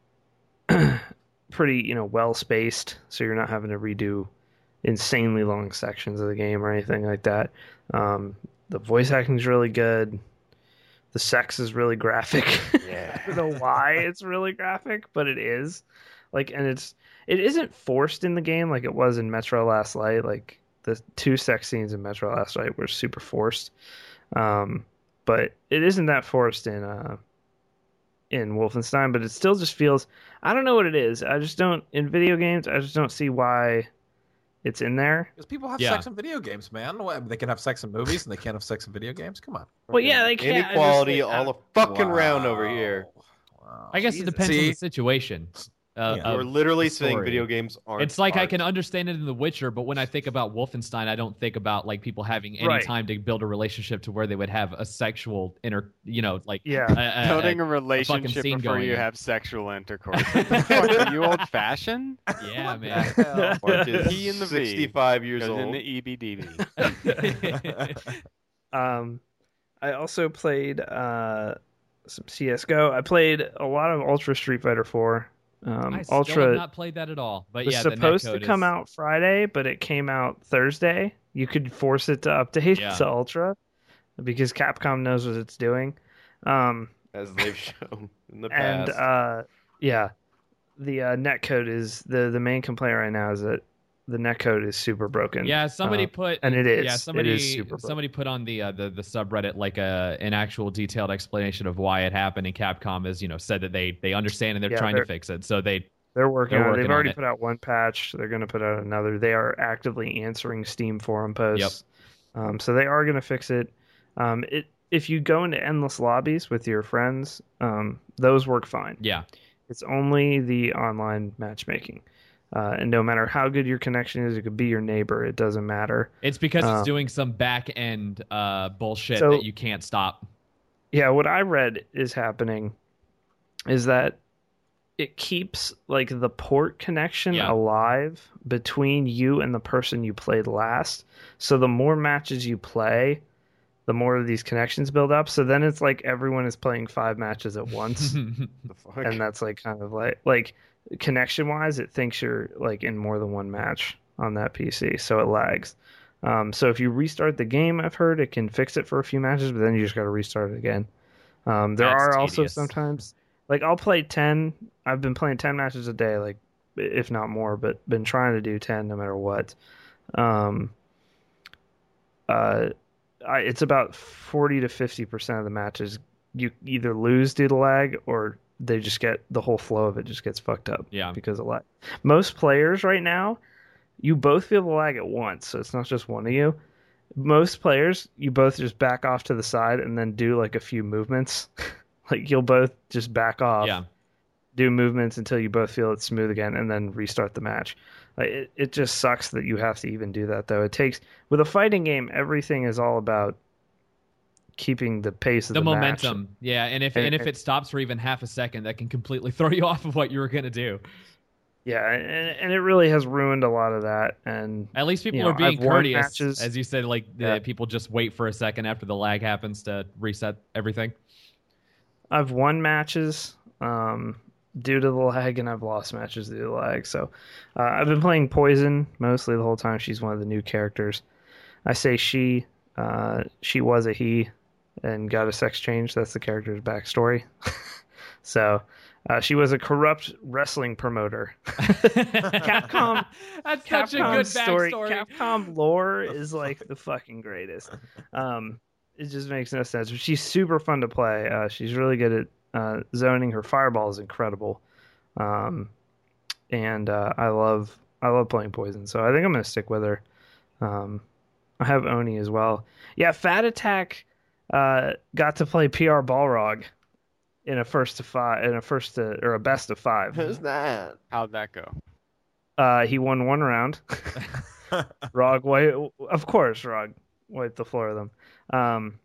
pretty you know well spaced, so you're not having to redo insanely long sections of the game or anything like that. Um, the voice acting is really good. The sex is really graphic. Yeah. I don't know why it's really graphic, but it is. Like, and it's it isn't forced in the game like it was in Metro Last Light. Like the two sex scenes in Metro Last Light were super forced, um, but it isn't that forced in uh, in Wolfenstein. But it still just feels. I don't know what it is. I just don't in video games. I just don't see why it's in there. Because people have Yeah. sex in video games, man. What, They can have sex in movies and they can't have sex in video games? Come on. Well, yeah, they can't. I just- Inequality I- all the fucking round over here. Wow. I guess Jesus. it depends on See? the situation. Uh, Yeah. of You're literally the saying story. video games aren't. It's like I art. can understand it in The Witcher, but when I think about Wolfenstein, I don't think about like people having any Right. time to build a relarelationship to where they would have a sexual inter, you know, like Yeah. a- a- Building a a relationship scene before going you on. have sexual intercourse. What the fuck, are you old fashioned? yeah, man. Hell. Mark is He in the V sixty-five years Goes old. in the E B D B. Um, I also played uh, some C S G O. I played a lot of Ultra Street Fighter four. Um, I still Ultra have not played that at all. But was yeah, the supposed to netcode come is- out Friday, but it came out Thursday. You could force it to update Yeah. to Ultra because Capcom knows what it's doing. Um, as they've shown in the and past. uh, yeah, the uh, netcode is the the main complaint right now is that the netcode is super broken. Yeah, somebody Uh, put and it is. Yeah, It somebody is super broken. somebody put on the uh, the the subreddit like a an actual detailed explanation of why it happened, and Capcom has you know said that they they understand and they're Yeah, trying to they're- fix it. So they They're working They're on it. working They've on already it. put out one patch. They're going to put out another. They are actively answering Steam forum posts. Um, so they are going to fix it. Um, it. If you go into endless lobbies with your friends, um, those work fine. yeah It's only the online matchmaking. Uh, and no matter how good your connection is, it could be your neighbor. It doesn't matter. it's because Uh, it's doing some back end uh bullshit So- that you can't stop. Yeah, what I read is happening is that it keeps like the port connection Yeah. alive between you and the person you played last. So the more matches you play, the more of these connections build up. So then it's like everyone is playing five matches at once. the fuck? And that's like kind of like like connection wise, it thinks you're like in more than one match on that P C, so it lags. Um, so if you restart the game, I've heard it can fix it for a few matches, but then you just got to restart it again. Um, there That's are also tedious. sometimes like I'll play ten. I've been playing ten matches a day, like if not more, but been trying to do ten no matter what. Um, uh, I, it's about forty to fifty percent of the matches you either lose due to lag or they just get the whole flow of it just gets fucked up Yeah. because of lag. Most players right now, you both feel the lag at once, so it's not just one of you. Most players, you both just back off to the side and then do like a few movements. Like you'll both just back off, yeah. do movements until you both feel it's smooth again, and then restart the match. Like, it it just sucks that you have to even do that though. It takes with a fighting game, everything is all about keeping the pace of The the, match. momentum. Yeah, and if And- and if and- it stops for even half a second, that can completely throw you off of what you were gonna do. Yeah, and, and it really has ruined a lot of that. And At least people You know, are being I've won courteous, matches- as you said. Like the Yeah. people just wait for a second after the lag happens to reset everything. I've won matches um, due to the lag, and I've lost matches due to the lag. So uh, I've been playing Poison mostly the whole time. She's one of the new characters. I say she. Uh, she was a he and got a sex change. That's the character's backstory. So uh, she was a corrupt wrestling promoter. Capcom. That's such a good Capcom's story. backstory. Capcom lore is like the fucking greatest. Um, it just makes no sense. But she's super fun to play. Uh, she's really good at uh, zoning. Her fireball is incredible, um, and uh, I love I love playing Poison, so I think I'm gonna stick with her. Um, I have Oni as well. Yeah, Fat Attack uh, got to play P R Balrog in a first to five, in a first to or a best of five. Who's that? How'd that go? Uh, he won one round. Rog, wipe, of course, Rog wiped the floor of them. Um,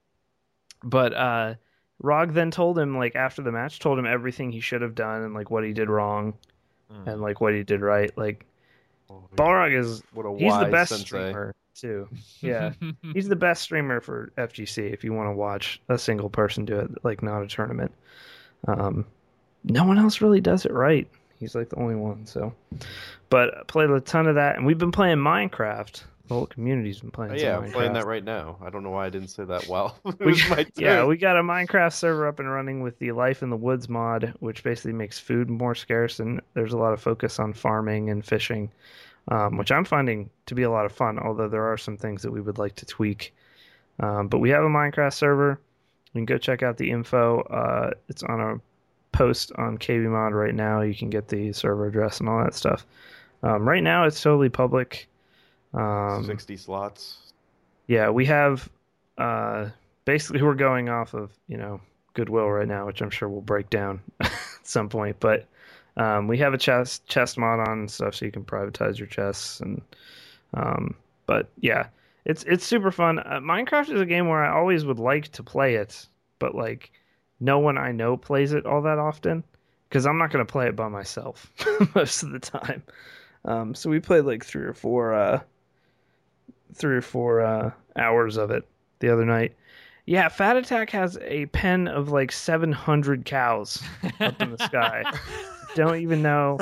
but uh, Rog then told him, like after the match, told him everything he should have done and like what he did wrong Mm. and like what he did right. Like Balrog is What a he's the wise best sensei. streamer too. Yeah, he's the best streamer for F G C. If you want to watch a single person do it, like not a tournament. Um, no one else really does it right. He's like the only one. So, but I played a ton of that, and we've been playing Minecraft. The whole community's been playing. Oh, some yeah, I'm playing Minecraft. that right now. I don't know why I didn't say that while it We- was my turn. Yeah, we got a Minecraft server up and running with the Life in the Woods mod, which basically makes food more scarce, and there's a lot of focus on farming and fishing, um, which I'm finding to be a lot of fun, although there are some things that we would like to tweak. Um, but we have a Minecraft server. You can go check out the info. Uh, it's on a post on K B Mod right now. You can get the server address and all that stuff. Um, right now, it's totally public. Um, sixty slots. yeah, we have uh, basically we're going off of you know Goodwill right now, which I'm sure we'll break down at some point. But um, we have a chest chest mod on and stuff, so you can privatize your chests. And um, but yeah, it's it's super fun. Uh, Minecraft is a game where I always would like to play it, but like no one I know plays it all that often because I'm not going to play it by myself most of the time. Um, so we played like three or four. Uh, three or four uh, hours of it the other night. Yeah, Fat Attack has a pen of like seven hundred cows up in the sky. Don't even know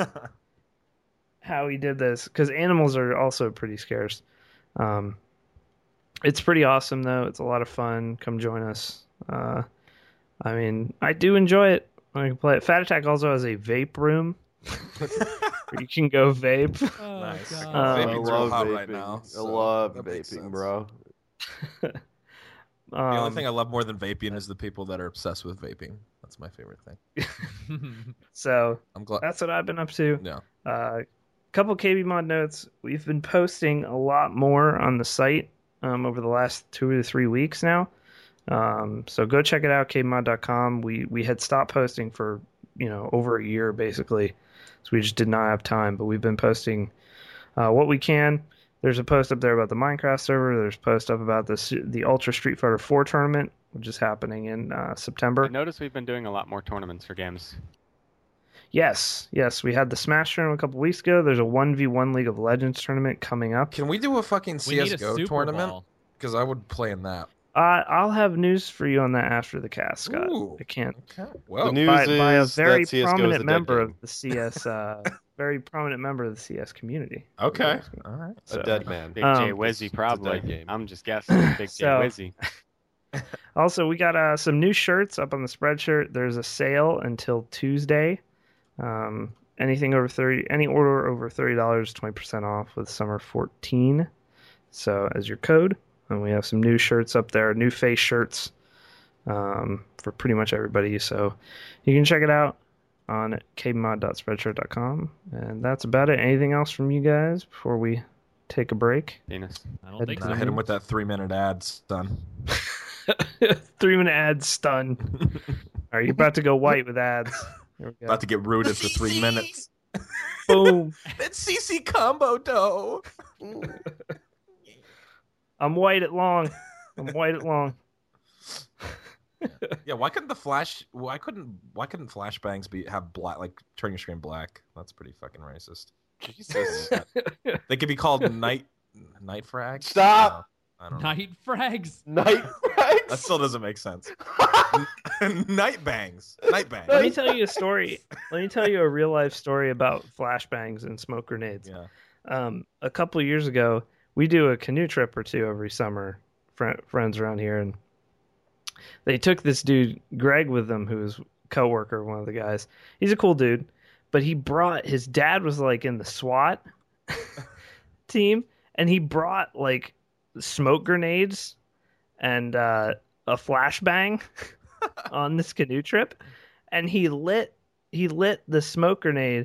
how he did this because animals are also pretty scarce. Um, it's pretty awesome though. It's a lot of fun. Come join us. Uh, I mean, I do enjoy it when I can play it. Fat Attack also has a vape room where you can go vape. Oh, Nice. God. Um, I Vaping's real love hot vaping. right now, I so love that makes vaping, sense. bro. The only Um, thing I love more than vaping is the people that are obsessed with vaping. That's my favorite thing. so I'm glad. that's what I've been up to. Yeah. A uh, couple K B Mod notes. We've been posting a lot more on the site um, over the last two or three weeks now. Um, so go check it out, k b mod dot com. We we had stopped posting for you know over a year basically, so we just did not have time. But we've been posting uh, what we can. There's a post up there about the Minecraft server. There's a post up about this the Ultra Street Fighter four tournament, which is happening in uh, September. I noticed we've been doing a lot more tournaments for games. Yes, yes, we had the Smash tournament a couple weeks ago. There's a one v one League of Legends tournament coming up. Can we do a fucking We need a C S G O Super tournament? Bowl. Because I would play in that. Uh, I'll have news for you on that after the cast, Scott. Ooh. I can't. Okay. Well, The news By, is by a that very C S G O is prominent a dead member game. of the C S, uh, very prominent member of the C S community. okay. All right. So- A dead man. Big Um, J it's- Wizzy, it's a probably. dead game. I'm just guessing. Big So- J Wizzy. Also, we got uh, some new shirts up on the Spreadshirt. There's a sale until Tuesday. Um, anything over thirty, any order over thirty dollars, twenty percent off with Summer fourteen. So as your code, and we have some new shirts up there, new face shirts um, for pretty much everybody. So you can check it out on k b mod dot spreadshirt dot com. And that's about it. Anything else from you guys before we take a break? Penis. I don't think Nah, so. hit him with that three minute ad, son. Three minute ad stun. Are you about to go white with ads? Here we go. About to get rooted for three minutes. Boom. That C C combo dough. I'm white at long. I'm white at long. Yeah, why couldn't the flash? Why couldn't? Why couldn't flashbangs be have black? Like turn your screen black. That's pretty fucking racist. Jesus. They could be called night night frags. Stop! No, I don't know. Night frags. Night That Frags? still doesn't make sense. Night bangs. Night bangs. Let me tell you a story. Let me tell you a real life story about flashbangs and smoke grenades. Yeah. Um, a couple years ago, we do a canoe trip or two every summer, fr- friends around here, and they took this dude, Greg, with them, who was coworker of one of the guys. He's a cool dude, but he brought his dad was like in the SWAT team, and he brought like smoke grenades and uh, a flashbang on this canoe trip, and he lit he lit the smoke grenade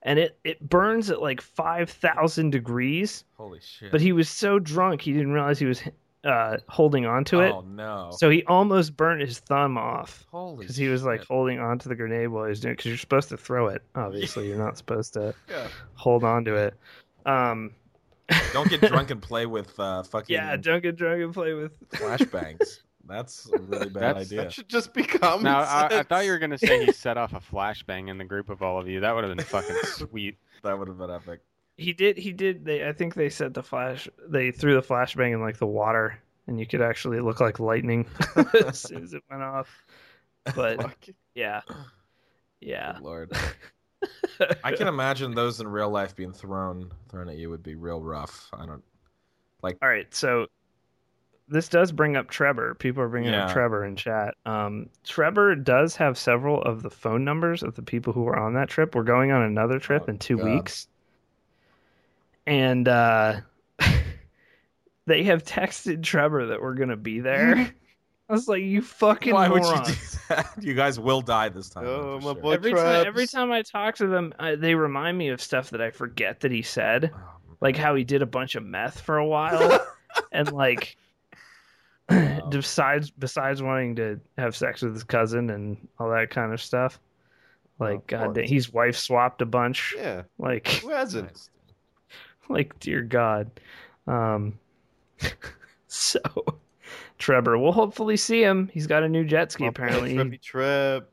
and it, it burns at like five thousand degrees. Holy shit! But he was so drunk he didn't realize he was uh, holding on to it. Oh no! So he almost burnt his thumb off Holy because he was like shit. holding on to the grenade while he was doing it. Because you're supposed to throw it. Obviously, you're not supposed to Yeah. hold on to it. Um, Don't get drunk and play with uh, fucking yeah, don't get drunk and play with. flashbangs. That's a really bad That's- idea. That should just be common Now, I, I sense. thought you were gonna say he set off a flashbang in the group of all of you. That would have been fucking sweet. That would have been epic. He did. He did. They. I think they set the flash. They threw the flashbang in like the water, and you could actually look like lightning as soon as it went off. But Fuck. yeah, yeah. Good Lord. I can imagine those in real life being thrown thrown at you would be real rough. I don't. All right, so this does bring up Trevor. People are bringing up Yeah. Trevor in chat. Um, Trevor does have several of the phone numbers of the people who were on that trip. We're going on another trip Oh, in two God. weeks, and uh, they have texted Trevor that we're gonna be there. I was like, "You fucking Why moron!" would you do that? You guys will die this time. Oh, for my sure. boy. Every time, Traps. every time I talk to them, I, they remind me of stuff that I forget that he said. Oh, Like how he did a bunch of meth for a while, and like Wow. besides besides wanting to have sex with his cousin and all that kind of stuff. Like Of God, course. he's wife swapped a bunch. Yeah, Like who hasn't? nice. like dear God. Um, so Trevor, we'll hopefully see him. He's got a new jet ski My boy apparently. Trippy Trap.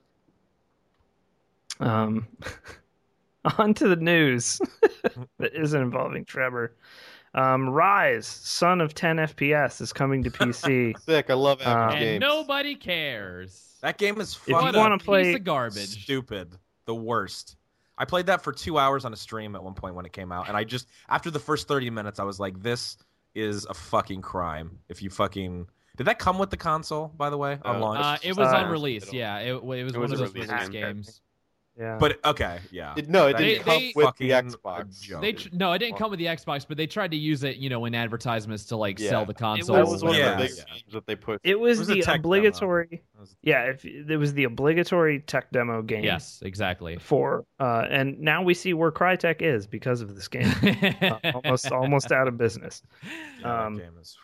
Um, on to the news that isn't involving Trevor. Um, Rise, son of ten F P S, is coming to P C. Sick. I love average Um, And games. nobody cares. That game is you fucking wanna Piece play- of garbage. stupid. The worst. I played that for two hours on a stream at one point when it came out, and I just after the first thirty minutes, I was like, "This is a fucking crime." If you fucking did that come with the console, by the way, on Uh, launch? Uh, it was Uh, on release. Yeah, it, it was It one was of a those release release game. games. Yeah. But okay, yeah. It- no, it That didn't They- come they- with the fucking Xbox. a joke. They tr- no, it didn't come with the Xbox, but they tried to use it, you know, in advertisements to like Yeah. sell the It console. That was was one Yeah, of the big yeah. games that they put. it was, It was a the tech obligatory. Yeah, if it was the obligatory tech demo game. Yes, exactly. For uh, and now we see where Crytek is because of this game. uh, almost almost out of business. Yeah, that um, game is.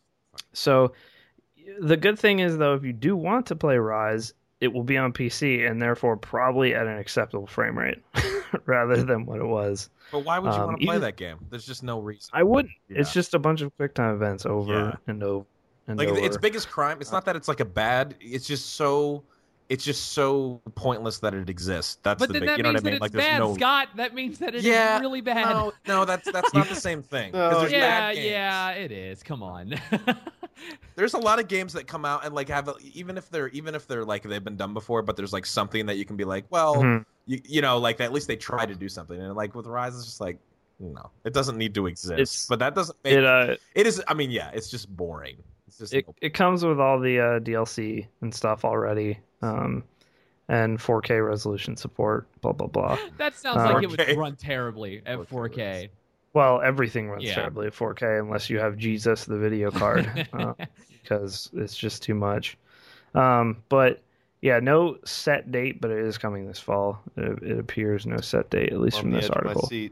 So the good thing is though, if you do want to play Rise, it will be on P C and therefore probably at an acceptable frame rate rather than what it was. But why would you um, want to play even- that game? There's just no reason. I wouldn't. It's Yeah. just a bunch of QuickTime events over Yeah. and over and Like over. its biggest crime. It's not that it's like a bad. It's just so. It's just so pointless that it exists. That's But the then big. that You know means what I mean? that Like it's there's bad, no. Scott. That means that it's Yeah, really bad. No, no, that's that's not the same thing. 'Cause No. there's yeah, bad games. yeah, it is. Come on. There's a lot of games that come out and like have a, even if they're even if they're like they've been done before, but there's like something that you can be like, well, Mhm. you you know, like at least they try to do something. And like with Rise, it's just like, no, it doesn't need to exist. It's- but that doesn't make It uh, it is. I mean, yeah, it's just boring. It's just it no- it comes with all the uh, D L C and stuff already, um, and four K resolution support. Blah blah blah. that sounds Uh, like it would four K. run terribly at four K. Well, everything runs Yeah. terribly at four K unless you have Jesus, the video card, uh, because it's just too much. Um, but yeah, no set date, but it is coming this fall. It, it appears no set date, at least on from the this edge of my article. seat.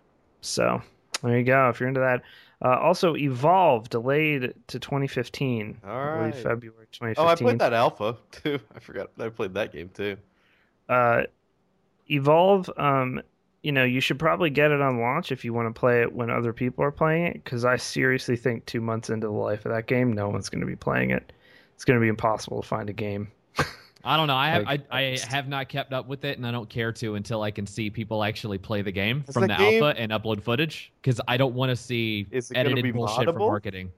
So there you go. If you're into that. Uh, also, Evolve delayed to twenty fifteen. All I believe right. February twenty Oh, I fifteen. played that alpha too. I forgot. I played that game too. Uh, Evolve, um, you know, you should probably get it on launch if you want to play it when other people are playing it, because I seriously think two months into the life of that game, no one's going to be playing it. It's going to be impossible to find a game. I don't know. I have Like, I, I have not kept up with it, and I don't care to until I can see people actually play the game Is from the the game- alpha and upload footage because I don't want to see Is it gonna edited be bullshit for moddable? marketing.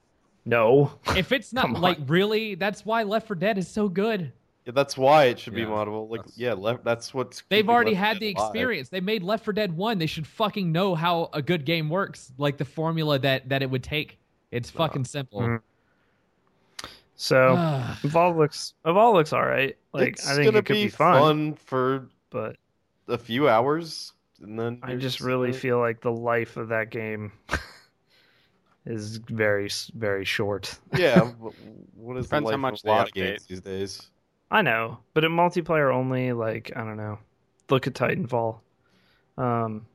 No. If it's Come not on. like really, that's why Left four Dead is so good. Yeah, that's why it should be Yeah, moddable. Like, that's- yeah, left, that's what's. They've keeping already Left four had Dead the alive. experience. They made Left four Dead one. They should fucking know how a good game works, like the formula that that it would take. It's fucking simple. Mm. So Evolve looks Evolve looks all right. Like it's I think gonna it could be, fun, fun for but a few hours, and then I you're just really gonna- feel like the life of that game is very very short. Yeah, wh- what is the Depends how life much of a lot they of games update. these days? I know, but in multiplayer only, like I don't know. Look at Titanfall. Um,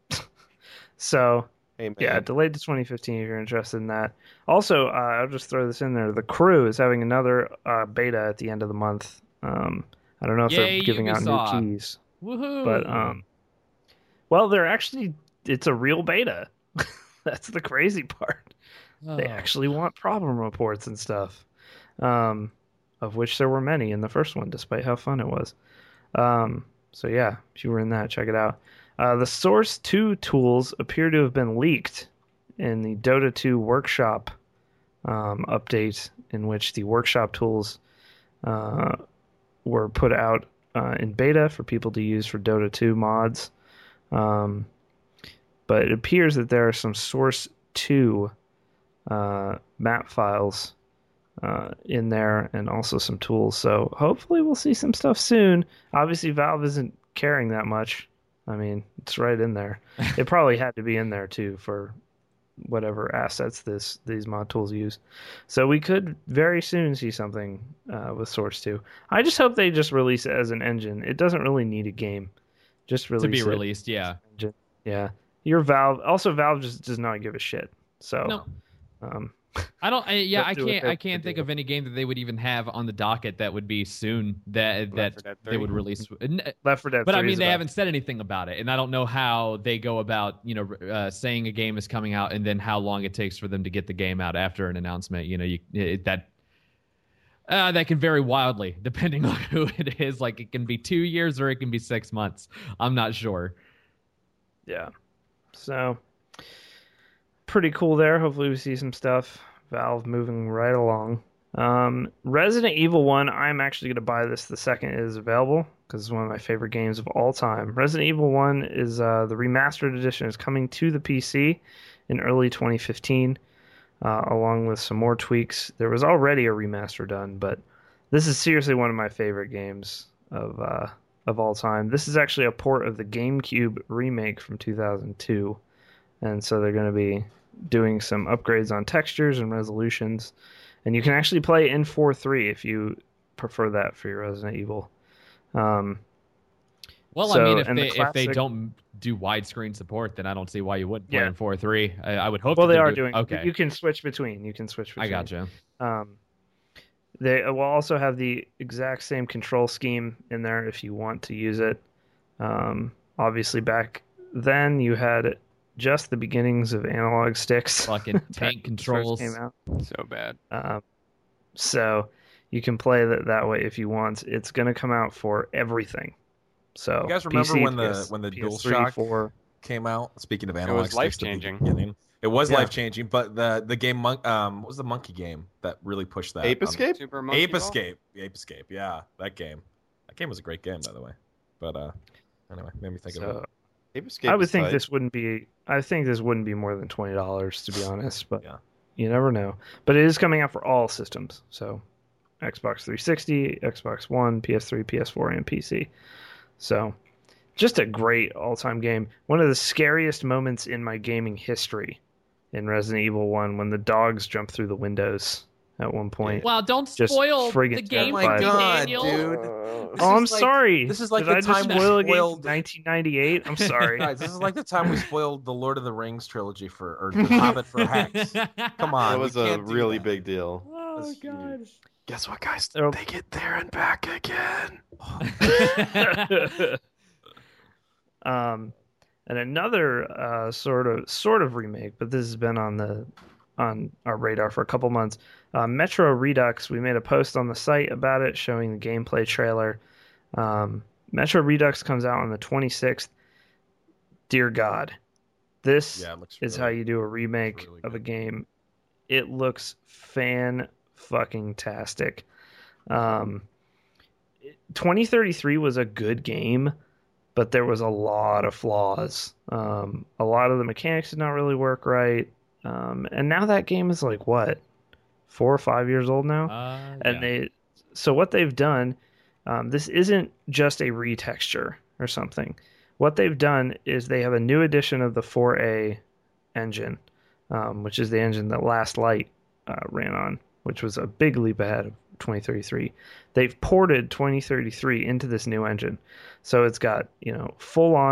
so Hey, man. yeah, delayed to twenty fifteen if you're interested in that. Also, uh, I'll just throw this in there. The Crew is having another uh, beta at the end of the month. Um, I don't know if Yay, they're giving Ubisoft. out new keys, Woohoo! but um, well, they're actually it's a real beta. That's the crazy part. They Oh. actually want problem reports and stuff, um, of which there were many in the first one, despite how fun it was. Um, so yeah, if you were in that, check it out. Uh, the Source two tools appear to have been leaked in the Dota two Workshop um, update, in which the Workshop tools uh, were put out uh, in beta for people to use for Dota two mods. Um, but it appears that there are some Source two uh, map files uh, in there and also some tools. So hopefully we'll see some stuff soon. Obviously, Valve isn't caring that much. I mean, it's right in there. It probably had to be in there too for whatever assets this these mod tools use. So we could very soon see something uh, with Source two. I just hope they just release it as an engine. It doesn't really need a game. Just release To be it. released, yeah. Engine. Yeah. Your Valve. Also, Valve just does not give a shit. So, No. um, I don't. I, yeah, Let's I do what can't. they I can't do. think of any game that they would even have on the docket that would be soon that that Left four Dead they three. would release. N- Left four Dead. But I three mean, is they about- haven't said anything about it, and I don't know how they go about, you know, uh, saying a game is coming out, and then how long it takes for them to get the game out after an announcement. You know, you it, that uh, that can vary wildly depending on who it is. Like, it can be two years or it can be six months. I'm not sure. Yeah. So, pretty cool there. Hopefully, we see some stuff. Valve moving right along. Um, Resident Evil one, I'm actually going to buy this the second it is available because it's one of my favorite games of all time. Resident Evil one is uh, the remastered edition is coming to the P C in early twenty fifteen, uh, along with some more tweaks. There was already a remaster done, but this is seriously one of my favorite games of uh, of all time. This is actually a port of the GameCube remake from two thousand two, and so they're going to be doing some upgrades on textures and resolutions, and you can actually play in four three if you prefer that for your Resident Evil. Um, Well, So, I mean, if and the they if they classic- don't do widescreen support, then I don't see why you wouldn't play Yeah. in four three. I, I would hope. well, that they they're are do- doing. Okay, You can switch between. You can switch between. I gotcha. Um, they will also have the exact same control scheme in there if you want to use it. Um, obviously, back then you had just the beginnings of analog sticks. Fucking that tank first controls. came out. So bad. Um, so you can play that that way if you want. It's going to come out for everything. So You guys remember P C, when the- P S, when the P S three, DualShock four. Came out. Speaking of analog was sticks at the life-changing. beginning. It was Yeah. life changing, but the the game mon- um what was the monkey game that really pushed that? Ape Um, Escape? Super Monkey Ape Ball? Escape. Ape Escape. Yeah, that game. That game was a great game, by the way. But uh, anyway, made me think of So it. Ape Escape I would is think tight. this wouldn't be. I think this wouldn't be more than twenty dollars to be honest. But Yeah. you never know. But it is coming out for all systems. So Xbox three sixty, Xbox One, P S three, P S four, and P C. So just a great all-time game. One of the scariest moments in my gaming history in Resident Evil one when the dogs jump through the windows at one point. Wow! Don't Just spoil friggin' the game, Oh my for me, God, Daniel. dude. Oh, This I'm is like- sorry. this is like Did the I just time we spoil a game spoiled- from nineteen ninety-eight? I'm sorry. Guys, this is like the time we spoiled the Lord of the Rings trilogy for or the Hobbit for Hex. Come on, That we was a can't do really that. big deal. Oh That's god! Guess what, guys? Oh. They get there and back again. um, and another uh, sort of sort of remake, but this has been on the on our radar for a couple months. Uh, Metro Redux. We made a post on the site about it, showing the gameplay trailer. Um, Metro Redux comes out on the twenty-sixth. Dear God, this Yeah, it looks is really- how you do a remake really of a good. game. It looks fan fucking tastic. Um, twenty thirty-three was a good game, but there was a lot of flaws. Um, a lot of the mechanics did not really work right. Um, and now that game is like what, four or five years old now? Uh, and yeah. they so what they've done, um, this isn't just a retexture or something. What they've done is they have a new edition of the four A engine, um, which is the engine that Last Light uh, ran on, which was a big leap ahead of twenty thirty-three. They've ported twenty thirty-three into this new engine, so it's got, you know, full on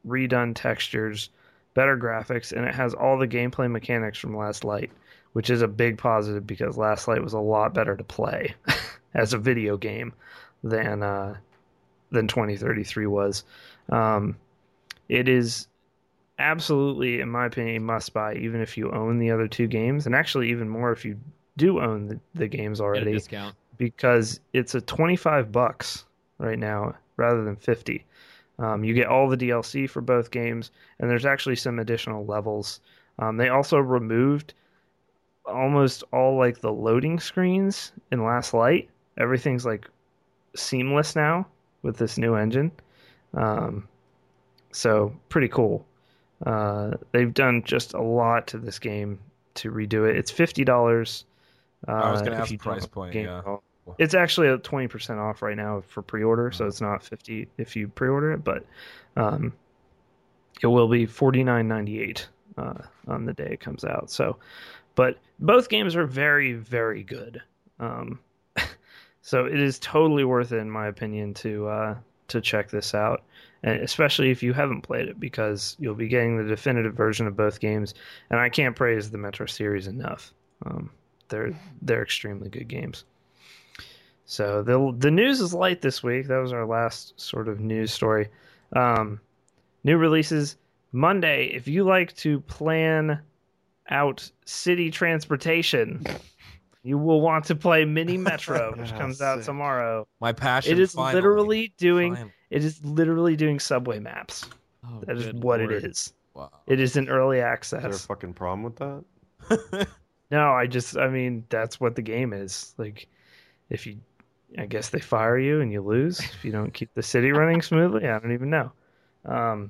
redone textures, better graphics, and it has all the gameplay mechanics from Last Light, which is a big positive because Last Light was a lot better to play as a video game than uh, than twenty thirty-three was. Um, it is absolutely, in my opinion, a must-buy, even if you own the other two games, and actually even more if you do own the, the games Get a already, discount. because it's a twenty-five bucks right now rather than fifty. Um, you get all the D L C for both games, and there's actually some additional levels. Um, they also removed almost all like the loading screens in Last Light. Everything's like seamless now with this new engine. Um, so pretty cool. Uh, they've done just a lot to this game to redo it. It's fifty dollars. Uh, I was going to if ask you the price don't point. game Yeah. at all. It's actually a twenty percent off right now for pre-order, so it's not fifty if you pre-order it, but um, it will be forty-nine ninety-eight uh, on the day it comes out. So, but both games are very, very good. Um, so it is totally worth it, in my opinion, to uh, to check this out, and especially if you haven't played it, because you'll be getting the definitive version of both games. And I can't praise the Metro series enough. Um, they're they're extremely good games. So the the news is light this week. That was our last sort of news story. Um, new releases Monday. If you like to plan out city transportation, you will want to play Mini Metro, which Yeah, comes out sick. tomorrow. My passion. It is finally. literally doing Finally. it is literally doing subway maps. Oh, That is good what Lord. it is. Wow. It is in early Is there a access. fucking problem with that? No, I just I mean that's what the game is. Like if you I guess they fire you and you lose if you don't keep the city running smoothly. I don't even know. Um,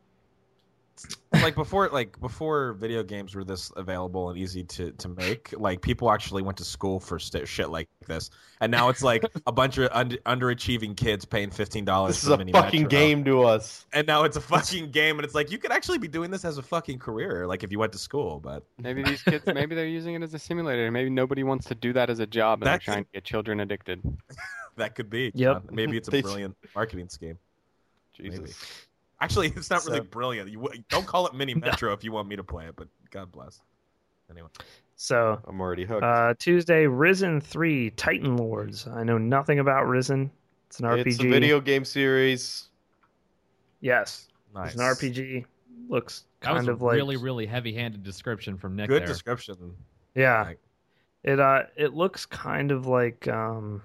like before like before video games were this available and easy to to make, like people actually went to school for st- shit like this, and now it's like a bunch of un- underachieving kids paying fifteen dollars This for is a Mini fucking Metro. game to us. And now it's a fucking game, and it's like you could actually be doing this as a fucking career, like if you went to school. But Maybe these kids, maybe they're using it as a simulator. Maybe nobody wants to do that as a job, and they're That could- trying to get children addicted. that could be. Yep. John. Maybe it's a They- brilliant marketing scheme. Jesus. Maybe. Actually, it's not really So- brilliant. You w- don't call it Mini Metro if you want me to play it, but God bless. Anyway, so I'm already hooked. uh, Tuesday, Risen three Titan Lords. I know nothing about Risen. It's an R P G. It's a video game series. Yes, nice. it's an R P G. Looks That was kind a of like really, really heavy-handed description from Nick Good there. description. yeah. Like, It uh it looks kind of like um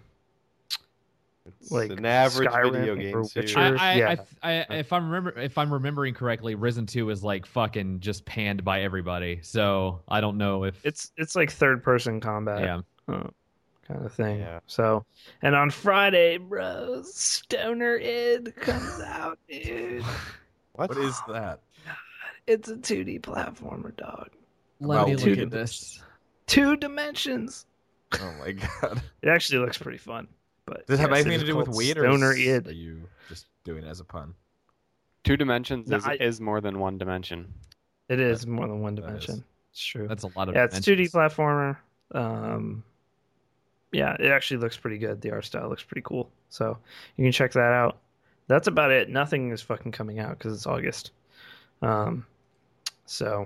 It's like an average Skyrim video or game series. Witcher. I, I, Yeah. I, I, if I'm remember, if I'm remembering correctly, Risen two is like fucking just panned by everybody. So I don't know if it's it's like third person combat. yeah. uh, kind of thing. Yeah. So, and on Friday, bro, Stoner Id comes out, dude. What? what is that? It's a two D platformer, dog. Let me About look two at this. Two dimensions. Oh my god. It actually looks pretty fun. But Does it have yes, anything it to is do with called weed, or Stoner is, Id. are you just doing it as a pun? Two dimensions No, is, I- is more than one dimension. It is more than one that dimension. is. It's true. That's a lot of Yeah, it's two D dimensions. platformer. Um, yeah, it actually looks pretty good. The art style looks pretty cool. So you can check that out. That's about it. Nothing is fucking coming out because it's August. Um, so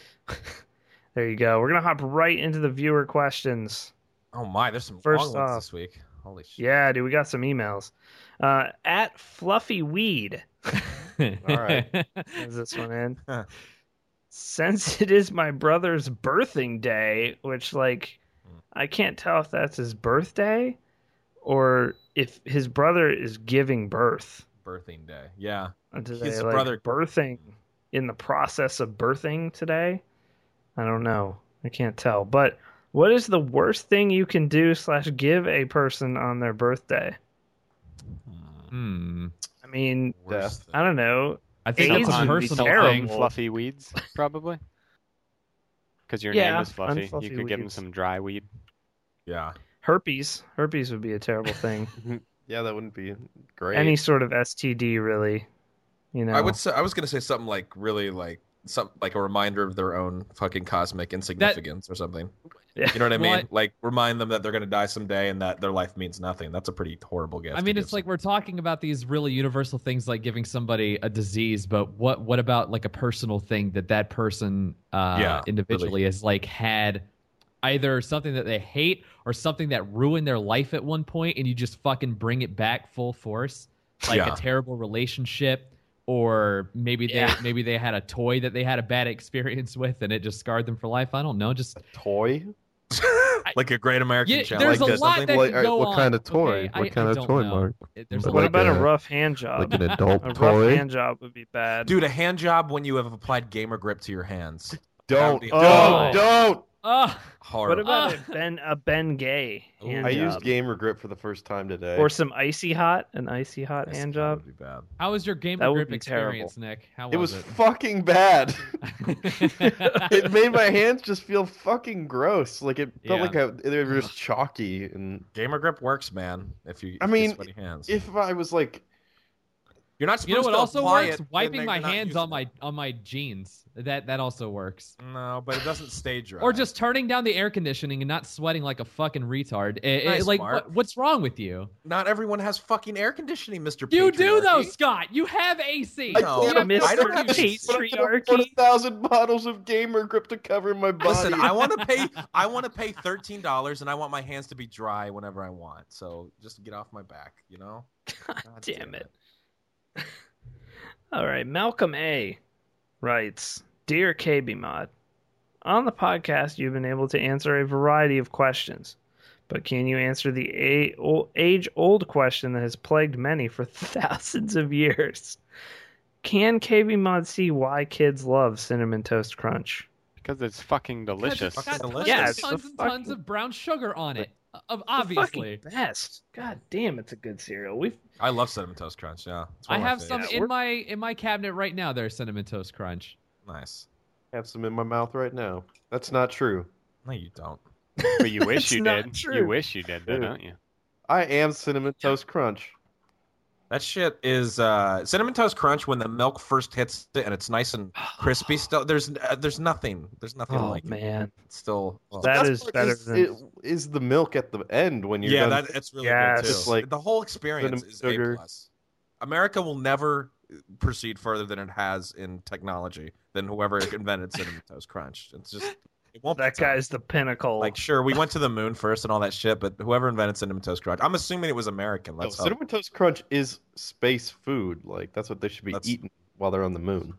there you go. We're gonna hop right into the viewer questions. Oh my, there's some First long ones off- this week. Holy shit. Yeah, dude, we got some emails. Uh, at Fluffy Weed. All right. Is this one in? Since it is my brother's birthing day, which like I can't tell if that's his birthday or if his brother is giving birth Birthing day. Yeah. today. His like brother- birthing in the process of birthing today. I don't know. I can't tell. But what is the worst thing you can do slash give a person on their birthday? Hmm. I mean, Worst I don't know. I think AIDS that's a would be personal terrible. thing. Fluffy weeds, probably. Because your Yeah, name is Fluffy. unfluffy You could give him weeds. some dry weed. Yeah. Herpes. Herpes would be a terrible thing. Yeah, that wouldn't be great. Any sort of S T D, really. You know. I would say I was gonna say something like really like some like a reminder of their own fucking cosmic insignificance or something. Yeah. You know what I mean? Well, I- like remind them that they're going to die someday and that their life means nothing. That's a pretty horrible gift. I to mean, give it's like we're talking about these really universal things, like giving somebody a disease, but what what about like a personal thing that that person uh, Yeah, individually really. has like had either something that they hate or something that ruined their life at one point, and you just fucking bring it back full force, like Yeah. a terrible relationship, or maybe they Yeah. maybe they had a toy that they had a bad experience with, and it just scarred them for life. I don't know, just Toy? like a Great American yeah, Challenge. there's a or lot something. that Like, could go what on. kind of toy? okay? What I- kind I of don't toy, know. Mark? It- There's But a What like lot. about a a- rough hand job? Like an adult a rough toy? hand job would be bad. Dude, a hand job when you have applied gamer grip to your hands. Don't, be- don't, Oh. don't. Ah, Horrible. What about Ah. a Ben a Ben Gay hand I job? used gamer grip for the first time today. Or some icy hot, an icy hot Yes, hand that job. would be bad. how was your gamer That would grip be experience, Nick? How it was was fucking bad. it? It made my hands just feel fucking gross. Like it felt Yeah. like I, they were just chalky. And Gamer grip works, man. If you, I if you mean, get sweaty hands. if I was like, You're not supposed You know what to also apply works? it, Wiping then my you're not hands using on my it. on my jeans. That that also works. No, but it doesn't stay dry. Or just turning down the air conditioning and not sweating like a fucking retard. It- it- Nice, like, Mark. what, what's wrong with you? not everyone has fucking air conditioning, Mister You do though, Patriarchy. Scott. You have A C. I No, You can't have Mister I don't have distribution. AC. but I can afford a thousand bottles of gamer grip to cover my body. Listen, I want to pay. I want to pay thirteen dollars, and I want my hands to be dry whenever I want. So just get off my back, you know. God God damn it. All right, Malcolm A writes, Dear K B Mod, on the podcast you've been able to answer a variety of questions, but can you answer the a- o- age-old question that has plagued many for thousands of years? Can K B Mod see why kids love Cinnamon Toast Crunch? Because it's fucking delicious. fucking Got delicious. Yeah, tons it's and the tons fucking- of brown sugar on it. Of The obviously. fucking best. God damn, it's a good cereal. We've I love cinnamon toast crunch. Yeah, it's one I of my have some favorites. in we're- my in my cabinet right now. There's Cinnamon Toast Crunch. Nice. have some in my mouth right now. That's not true. No, you don't. But you wish It's you not did. true. You wish you did, though, Dude. don't you? I am Cinnamon Toast Crunch. That shit is uh, cinnamon toast crunch when the milk first hits it and it's nice and crispy. Still, there's uh, there's nothing. There's nothing Oh like it. man. It's still. well, That Best is part better is, than- it, is the milk at the end when you're yeah, done. that it's really Yes. good too. Just like the whole experience cinnamon is sugar. A plus. America will never proceed further than it has in technology than whoever invented cinnamon toast crunch. It's just it won't. That be done. guy's the pinnacle. Like, sure, we went to the moon first and all that shit, but whoever invented cinnamon toast crunch, I'm assuming it was American. No, Let's hope. Cinnamon Toast Crunch is space food. Like that's what they should be That's- eating while they're on the moon.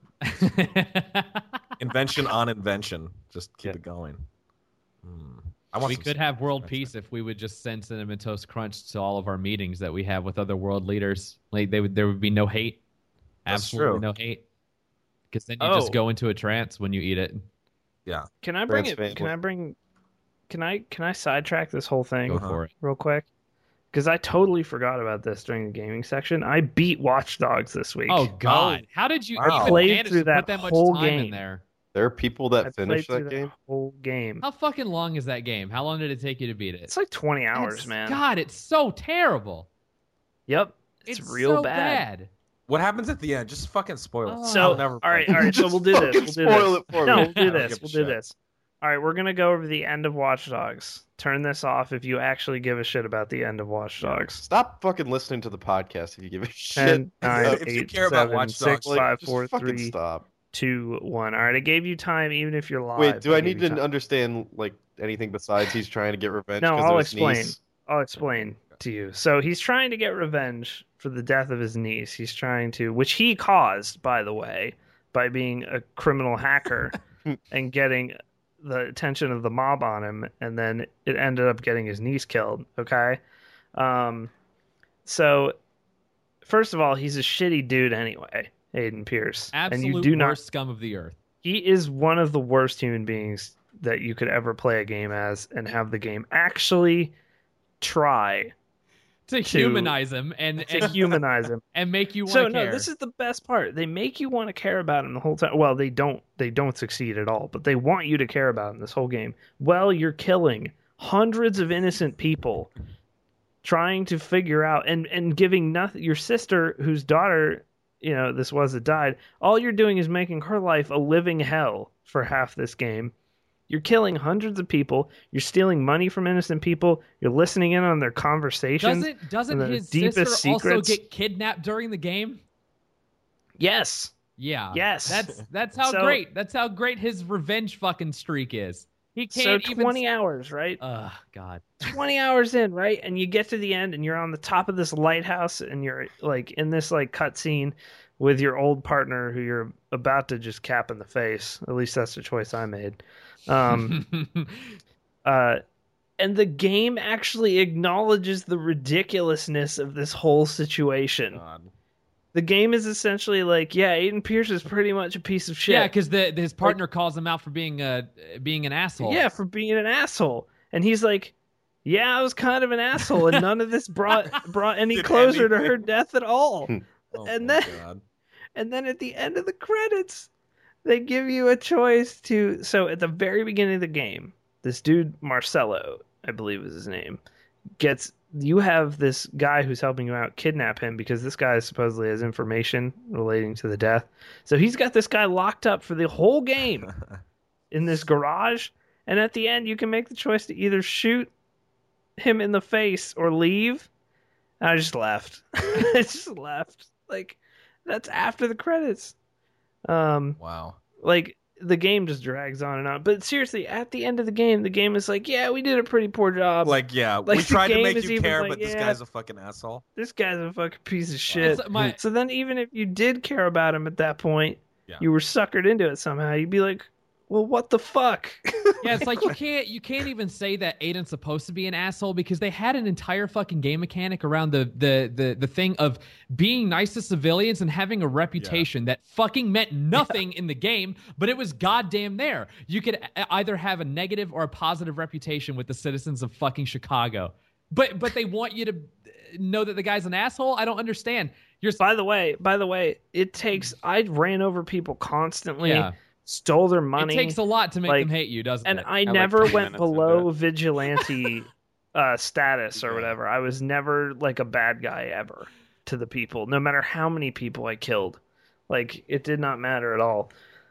Invention on invention. Just keep Yeah. it going. Hmm. I want we some could cinnamon have toast world crunch, peace man. if we would just send Cinnamon Toast Crunch to all of our meetings that we have with other world leaders. Like they would, there would be no hate. That's Absolutely true. no hate. Because then you Oh. just go into a trance when you eat it. Can I bring Trans it? family. Can I bring? Can I can I sidetrack this whole thing Go Uh-huh. for it. real quick? Because I totally forgot about this during the gaming section. I beat Watch Dogs this week. Oh God! How did you Wow. even Played manage through to that put that much whole time in game. there? There are people I that played finish through that game. whole game. How fucking long is that game? How long did it take you to beat it? It's like twenty hours, It's- man. God, it's so terrible. Yep, it's, It's, real so bad. bad. What happens at the end? Just fucking spoil it. Oh. So, I'll never all play right, it. all right. So Just we'll do this. fucking We'll do spoil this. it for No, me. we'll do I don't this. give a We'll do shit. this. All right, we're gonna go over the end of Watch Dogs. Turn this off if you actually give a shit about the end of Watch Dogs. Stop fucking listening to the podcast if you give a shit. Ten, nine, If you eight, care about seven, Watch six, Dogs, Like, five, just four, fucking three, stop. two, one. All right, I gave you time, even if you're live. Wait, do I gave need you to time. understand like anything besides he's trying to get revenge? No, 'cause I'll of his explain. niece? I'll explain to you. So he's trying to get revenge for the death of his niece. He's trying to, which he caused, by the way, by being a criminal hacker and getting the attention of the mob on him, and then it ended up getting his niece killed. Okay, um, so first of all, he's a shitty dude anyway, Aiden Pierce, Absolute and you do not. worst scum of the earth. He is one of the worst human beings that you could ever play a game as and have the game actually try To, To- humanize him and to and, humanize him. and make you want So to no, care. this is the best part. They make you want to care about him the whole time. Well, they don't. They don't succeed at all, but they want you to care about him this whole game. Well, you're killing hundreds of innocent people, trying to figure out and and giving nothing. Your sister, whose daughter you know, this was that died, all you're doing is making her life a living hell for half this game. You're killing hundreds of people. You're stealing money from innocent people. You're listening in on their conversations. Doesn't doesn't and their his sister deepest also secrets. get kidnapped during the game? Yes. Yeah. Yes. That's that's how So- great. That's how great his revenge fucking streak is. He So can't even. twenty hours, right? Oh God. twenty hours in, right? And you get to the end and you're on the top of this lighthouse and you're like in this like cutscene with your old partner who you're about to just cap in the face. At least that's the choice I made. Um, uh, and the game actually acknowledges the ridiculousness of this whole situation. God. The game is essentially like, yeah, Aiden Pierce is pretty much a piece of shit. Yeah, because the his partner calls him out for being uh being an asshole. Yeah, for being an asshole. And he's like, yeah, I was kind of an asshole, and none of this brought brought any Did closer to anything. her death at all. Oh And my then- God. And then at the end of the credits, they give you a choice to. So at the very beginning of the game, this dude Marcelo, I believe is his name, gets. You have this guy who's helping you out kidnap him because this guy supposedly has information relating to the death. So he's got this guy locked up for the whole game in this garage. And at the end, you can make the choice to either shoot him in the face or leave. And I just left. I just left. Like, that's after the credits. Um, Wow. like the game just drags on and on. But seriously, at the end of the game, the game is like, yeah, we did a pretty poor job. Like, yeah, like, we the tried to game make is you even care, like, but this yeah. guy's a fucking asshole. This guy's a fucking piece of shit. It's my- So then, even if you did care about him at that point, Yeah. you were suckered into it somehow. You'd be like, well, what the fuck? Yeah, it's like you can't you can't even say that Aiden's supposed to be an asshole because they had an entire fucking game mechanic around the the the, the thing of being nice to civilians and having a reputation that fucking meant nothing in the game, but it was goddamn there. You could e- either have a negative or a positive reputation with the citizens of fucking Chicago. But but they want you to know that the guy's an asshole? I don't understand. You're By the way, by the way, it takes. I ran over people constantly, yeah. stole their money. It takes a lot to make like- them hate you, doesn't And it? I like never twenty went minutes into below it. vigilante uh, status or Yeah. whatever. I was never like a bad guy ever to the people, no matter how many people I killed. Like, it did not matter at all.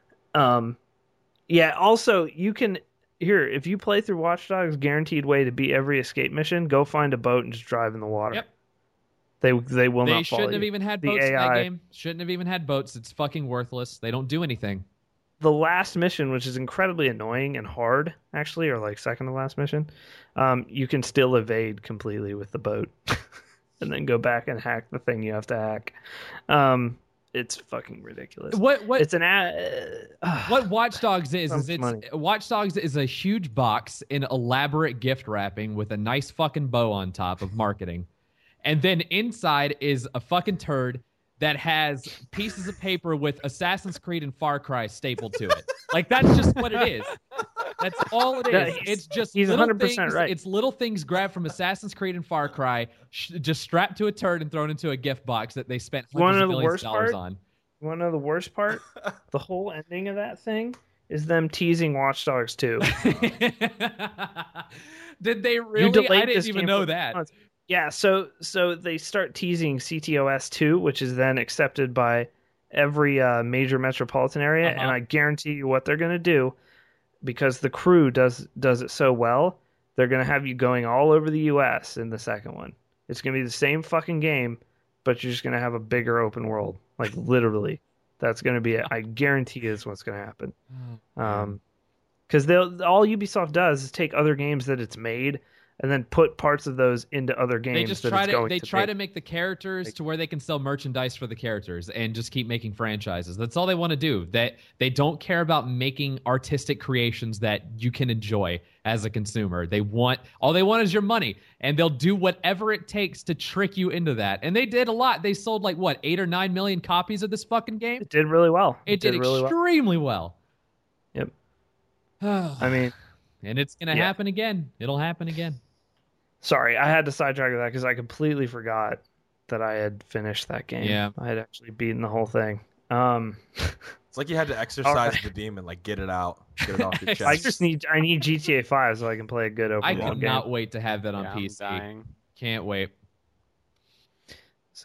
Um, yeah. Also, you can here if you play through Watch Dogs, guaranteed way to beat every escape mission. Go find a boat and just drive in the water. Yep. They they will They not follow shouldn't have you. even had The boats in A I that game. Shouldn't have even had boats. It's fucking worthless. They don't do anything. The last mission, which is incredibly annoying and hard, actually, or like second to last mission, um, you can still evade completely with the boat, and then go back and hack the thing you have to hack. Um, it's fucking ridiculous. What what It's an a- uh, what Watch Dogs is Some is it's money. Watch Dogs is a huge box in elaborate gift wrapping with a nice fucking bow on top of marketing. And then inside is a fucking turd that has pieces of paper with Assassin's Creed and Far Cry stapled to it. Like, that's just what it is. That's all it Yeah, is. he's- It's just he's little one hundred percent things, right. It's little things grabbed from Assassin's Creed and Far Cry, sh- just strapped to a turd and thrown into a gift box that they spent You wanna hundreds know of the millions worst of dollars part? on. You want to know the worst part? The whole ending of that thing is them teasing Watch Dogs two. Did they You really? delayed I this didn't even game know for that. months. Yeah, so so they start teasing C T O S two, which is then accepted by every uh, major metropolitan area, Uh-huh. and I guarantee you what they're going to do, because the crew does does it so well, they're going to have you going all over the U S in the second one. It's going to be the same fucking game, but you're just going to have a bigger open world, like literally. That's going to be it. I guarantee you is what's going to happen. Um, because they'll all Ubisoft does is take other games that it's made and then put parts of those into other games. They just that try it's to going they to try make. to make the characters Like- to where they can sell merchandise for the characters and just keep making franchises. That's all they want to do. That they don't care about making artistic creations that you can enjoy as a consumer. They want all they want is your money, and they'll do whatever it takes to trick you into that. And they did a lot. They sold like what eight or nine million copies of this fucking game. It did really well. It did, really well. extremely well. Yep. I I mean, and it's gonna Yeah. happen again. It'll happen again. sorry, I had to sidetrack with that because I completely forgot that I had finished that game. Yeah. I had actually beaten the whole thing. Um, It's like you had to exercise the demon, like get it out, get it off your chest. I just need I need G T A five so I can play a good open I world game. cannot wait to have that on Yeah, I'm P C. dying. Can't wait. So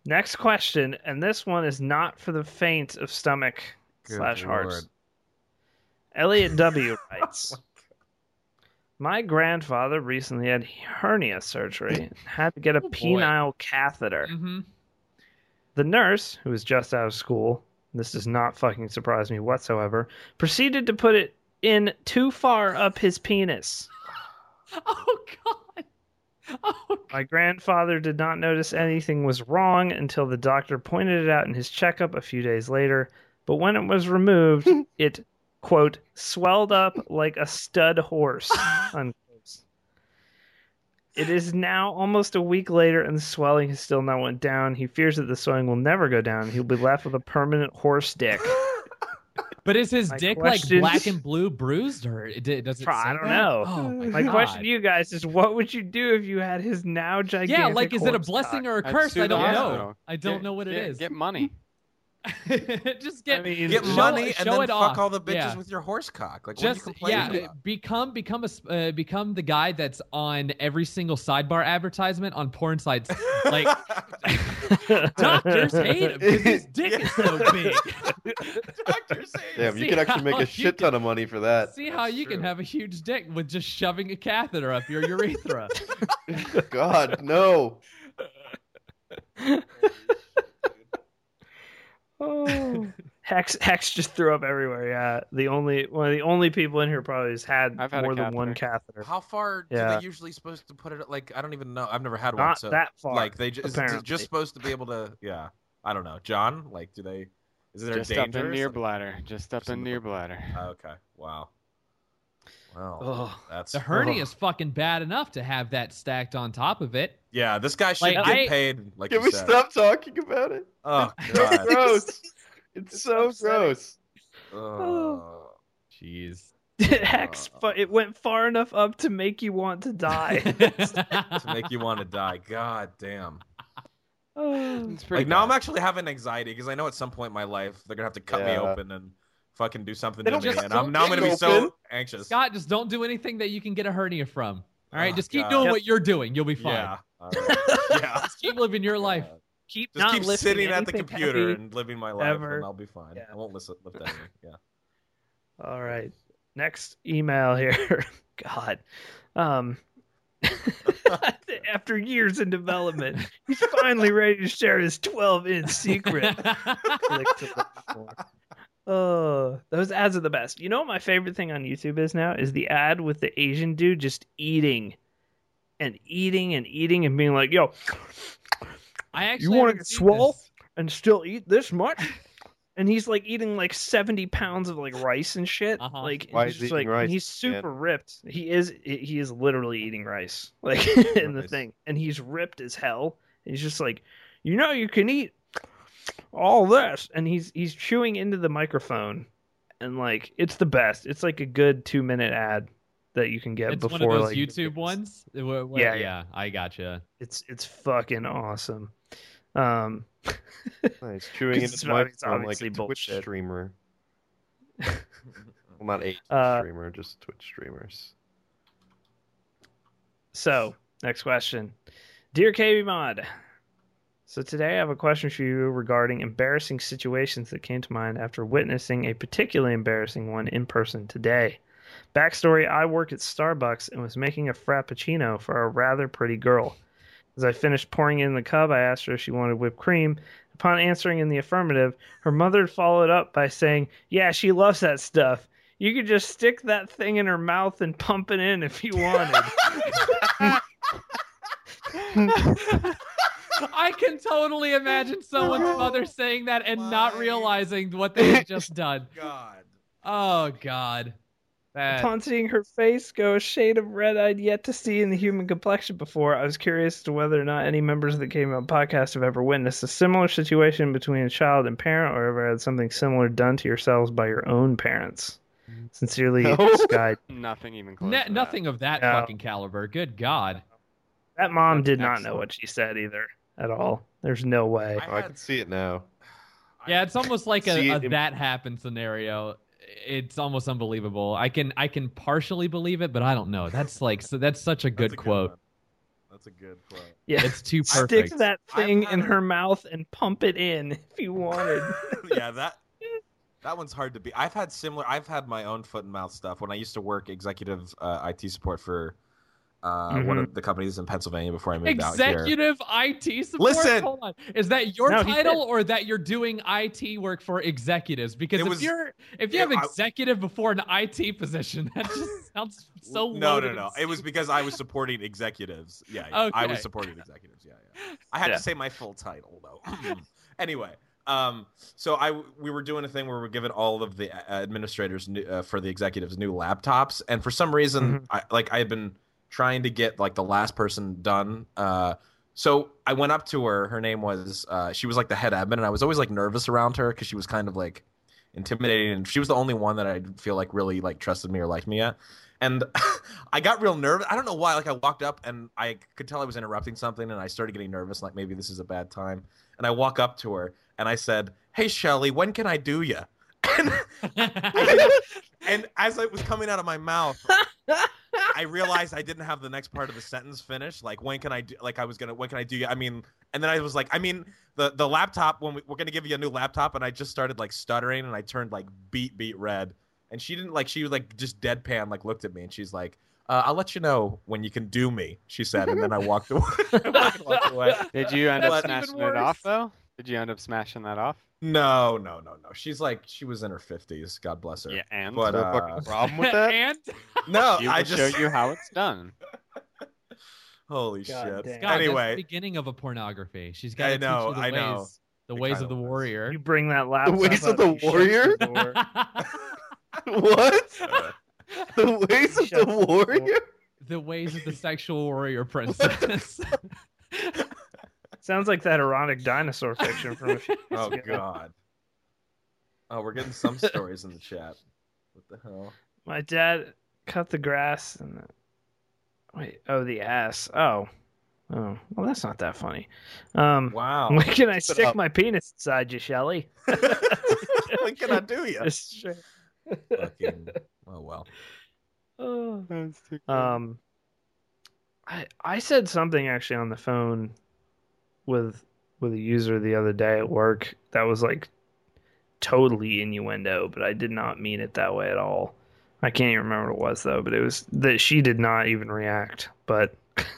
Next question, and this one is not for the faint of stomach Good slash Lord. hearts. Elliot W. writes, my grandfather recently had hernia surgery and had to get a Oh, boy. penile catheter. Mm-hmm. The nurse, who was just out of school, this does not fucking surprise me whatsoever, proceeded to put it in too far up his penis. Oh God. Oh God. My grandfather did not notice anything was wrong until the doctor pointed it out in his checkup a few days later, but when it was removed, it, quote, swelled up like a stud horse, unquote. It is now almost a week later, and the swelling has still not went down. He fears that the swelling will never go down. He'll be left with a permanent horse dick. But is his My dick question- like black and blue bruised, or it, does it? I say don't that? know. Oh my, My God. question to you guys is, what would you do if you had his now gigantic Yeah, like, is it a horse blessing cock? or a I'd curse? sue I the don't know. hospital. I don't Get- know what it get- is. Get money. Just get I mean, Get show- money and show then it fuck off. all the bitches Yeah. with your horse cock. Like, Just what are you yeah, complaining about? become become a s- uh, become the guy that's on every single sidebar advertisement on porn sites. Like doctors hate him because his dick is so big. Doctors hate Damn, you See could actually make how a you shit can- ton of money for that. See how That's you can true. have a huge dick with just shoving a catheter up your urethra. God, no. Oh. Hex Hex just threw up everywhere. Yeah, the only one of the only people in here probably has had, I've had a more than one catheter. How far do Yeah. they usually supposed to put it? Like, I don't even know. I've never had one. Not So, that far. like, they just, is it apparently. just supposed to be able to. Yeah, I don't know. John, like, do they? Is there Just danger? up into your bladder. Just up Just in into the- your bladder. Oh, okay. Wow. Well, Ugh. that's The hernia is fucking bad enough to have that stacked on top of it. yeah. This guy should Like, get I- paid. Like, Can you we said. stop talking about it? Oh It's God. gross. It's so upsetting. gross. Oh, Jeez. Hex, fu- it went far enough up to make you want to die. to make you want to die. God damn. Oh. It's pretty Like now, bad. I'm actually having anxiety because I know at some point in my life they're gonna have to cut me Yeah. open and fucking do something They to don't me, just- and I'm don't now I'm gonna be get so open. anxious. Scott, just don't do anything that you can get a hernia from. All right, Oh, just keep God. doing Yep. what you're doing. You'll be fine. Yeah. All right. Yeah. Just keep living your life. God. Keep Just not keep lifting sitting at the anything computer heavy. and living my life, ever. and I'll be fine. Yeah. I won't listen, lift anything. Yeah. All right. Next email here. God. Um after years in development, he's finally ready to share his twelve inch secret. Click to learn more. Oh, those ads are the best. You know what my favorite thing on YouTube is now? Is the ad with the Asian dude just eating and eating and eating and being like, yo, I actually you want to haven't get seen swole this. and still eat this much? And he's like eating like seventy pounds of like rice and shit. Uh-huh. Like, Why he's is he just, eating like, rice, he's super man? ripped. He is he is literally eating rice, like in the Nice. thing, and he's ripped as hell. And he's just like, you know, you can eat all this, and he's he's chewing into the microphone, and like it's the best. It's like a good two minute ad that you can get It's before one of those like YouTube ones. Where- where- Yeah, yeah, yeah. I gotcha. It's it's fucking awesome. Um, Nice. Chewing into It's the not- it's microphone like obviously a Twitch bullshit. streamer. Well, not a Twitch Uh, streamer, just Twitch streamers. So, next question. Dear K B Mod, so today I have a question for you regarding embarrassing situations that came to mind after witnessing a particularly embarrassing one in person today. Backstory, I work at Starbucks and was making a frappuccino for a rather pretty girl. As I finished pouring it in the cup, I asked her if she wanted whipped cream. Upon answering in the affirmative, her mother followed up by saying, yeah, she loves that stuff. You could just stick that thing in her mouth and pump it in if you wanted. I can totally imagine someone's mother saying that and not My- realizing what they had just done. God. Oh God. That, Upon seeing her face go a shade of red I'd yet to see in the human complexion before, I was curious as to whether or not any members of the Came Out podcast have ever witnessed a similar situation between a child and parent, or ever had something similar done to yourselves by your own parents. Sincerely, No. Sky. Nothing even close. ne- to that. nothing of that No. fucking caliber. Good God. That mom That's did not know excellent. what she said either at all. There's no way. I Oh, I had- can see it now. Yeah, it's almost like See a, a it in- that happened scenario. It's almost unbelievable. I can I can partially believe it, but I don't know. That's like so. That's such a That's good a quote. one. That's a good quote. Yeah, It's too perfect. stick that I've thing had in a- her mouth and pump it in if you wanted. Yeah, that that one's hard to beat. I've had similar. I've had my own foot and mouth stuff when I used to work executive uh, I T support for uh, one Mhm. of the companies in Pennsylvania before I moved out here. Executive I T support. Listen! Hold on. Is that your No, he title did. or that you're doing I T work for executives? Because It if was- you're if you it- have I- executive before an I T position, that just sounds so No, loaded no, no. and It was because I was supporting executives. Yeah, yeah. I was Okay. supporting executives. Yeah, yeah. I had Yeah. to say my full title though. Anyway, um, so I we were doing a thing where we were giving all of the uh, administrators new, uh, for the executives new laptops, and for some reason, Mhm. I like I had been trying to get like the last person done. Uh, so I went up to her. Her name was uh, she was like the head admin, and I was always like nervous around her because she was kind of like intimidating, and she was the only one that I feel like really like trusted me or liked me yet. And I got real nervous. I don't know why. Like I walked up and I could tell I was interrupting something, and I started getting nervous. Like maybe this is a bad time. And I walk up to her and I said, "Hey, Shelly, when can I do ya?" And, and as it was coming out of my mouth, I realized I didn't have the next part of the sentence finished. Like, when can I do? Like, I was gonna, when can I do? I mean, and then I was like, I mean, the the laptop. When we, we're gonna give you a new laptop, and I just started like stuttering, and I turned like beet beet red, and she didn't like. She was like just deadpan, like looked at me, and she's like, uh, "I'll let you know when you can do me," she said, and then I walked away. I walked away. Did you end up That's even smashing it worse. off though? Did you end up smashing that off? No, no, no, no. She's like, she was in her fifties. God bless her. Yeah, and But Is there uh, a fucking problem with that? and no, she will I just show you how it's done. Holy God shit. damn. God, that's the Anyway, beginning of a pornography. She's got I to know, teach you the I ways, know. the It ways kinda of the was. warrior. You bring that laptop. ways of up, the you shut warrior? the door. What? The ways of Shut the the door. warrior? The ways of the sexual warrior princess. Sounds like that erotic dinosaur fiction from a few years Oh ago. god. Oh, we're getting some stories in the chat. What the hell? My dad cut the grass and the... wait, oh, the ass. Oh, oh, well, that's not that funny. Um, Wow. when can I it stick up. my penis inside you, Shelley? What can I do you? Just straight- Fucking. Oh well. Oh. That's too Um, I I said something actually on the phone with with a user the other day at work that was like totally innuendo, but I did not mean it that way at all. I can't even remember what it was though, but it was that she did not even react. But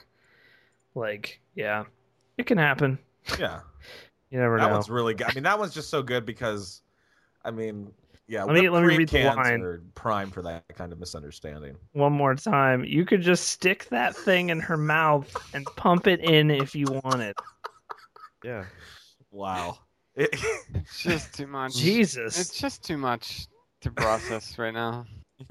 like, yeah, it can happen. Yeah. You never That know. one's really good. I mean, that one's just so good because, I mean, yeah. Let me- whipped let me cream read the cans line. are prime for that kind of misunderstanding. One more time, you could just stick that thing in her mouth and pump it in if you wanted. Yeah. Wow. It- It's just too much. Jesus. It's just too much to process right now.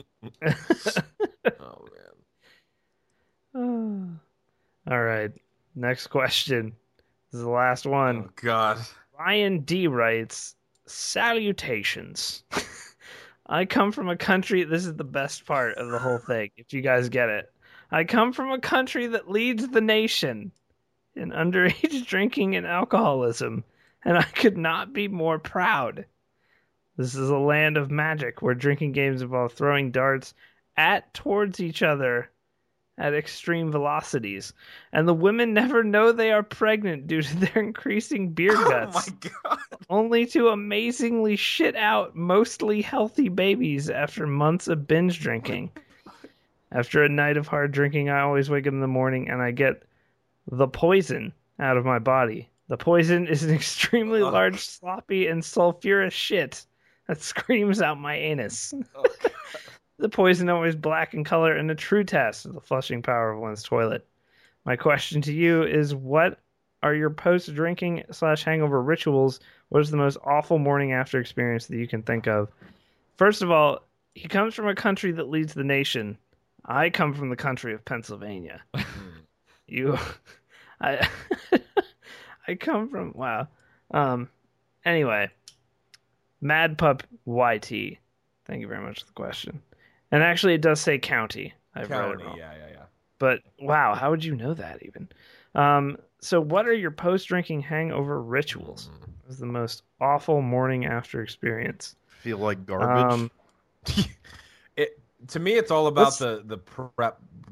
oh man. All right. Next question. This is the last one. Oh god. Ryan D writes, salutations. I come from a country, this is the best part of the whole thing, if you guys get it. I come from a country that leads the nation in underage drinking and alcoholism, and I could not be more proud. This is a land of magic where drinking games involve throwing darts at towards each other at extreme velocities, and the women never know they are pregnant due to their increasing beer Oh guts, my god. only to amazingly shit out mostly healthy babies after months of binge drinking. After a night of hard drinking, I always wake up in the morning and I get the poison out of my body. The poison is an extremely Ugh. large, sloppy, and sulfurous shit that screams out my anus. Oh, God. The poison always black in color and a true test of the flushing power of one's toilet. My question to you is, what are your post-drinking slash hangover rituals? What is the most awful morning after experience that you can think of? First of all, he comes from a country that leads the nation. I come from the country of Pennsylvania. You, I, I come from, wow. Um, anyway, Mad Pup Y T. Thank you very much for the question. And actually, it does say county. I've read it County, wrong. yeah, yeah, yeah. But wow, how would you know that even? Um, so, what are your post-drinking hangover rituals? What is the most awful morning after experience? Feel like garbage. Um, It to me, it's all about Let's- the the prep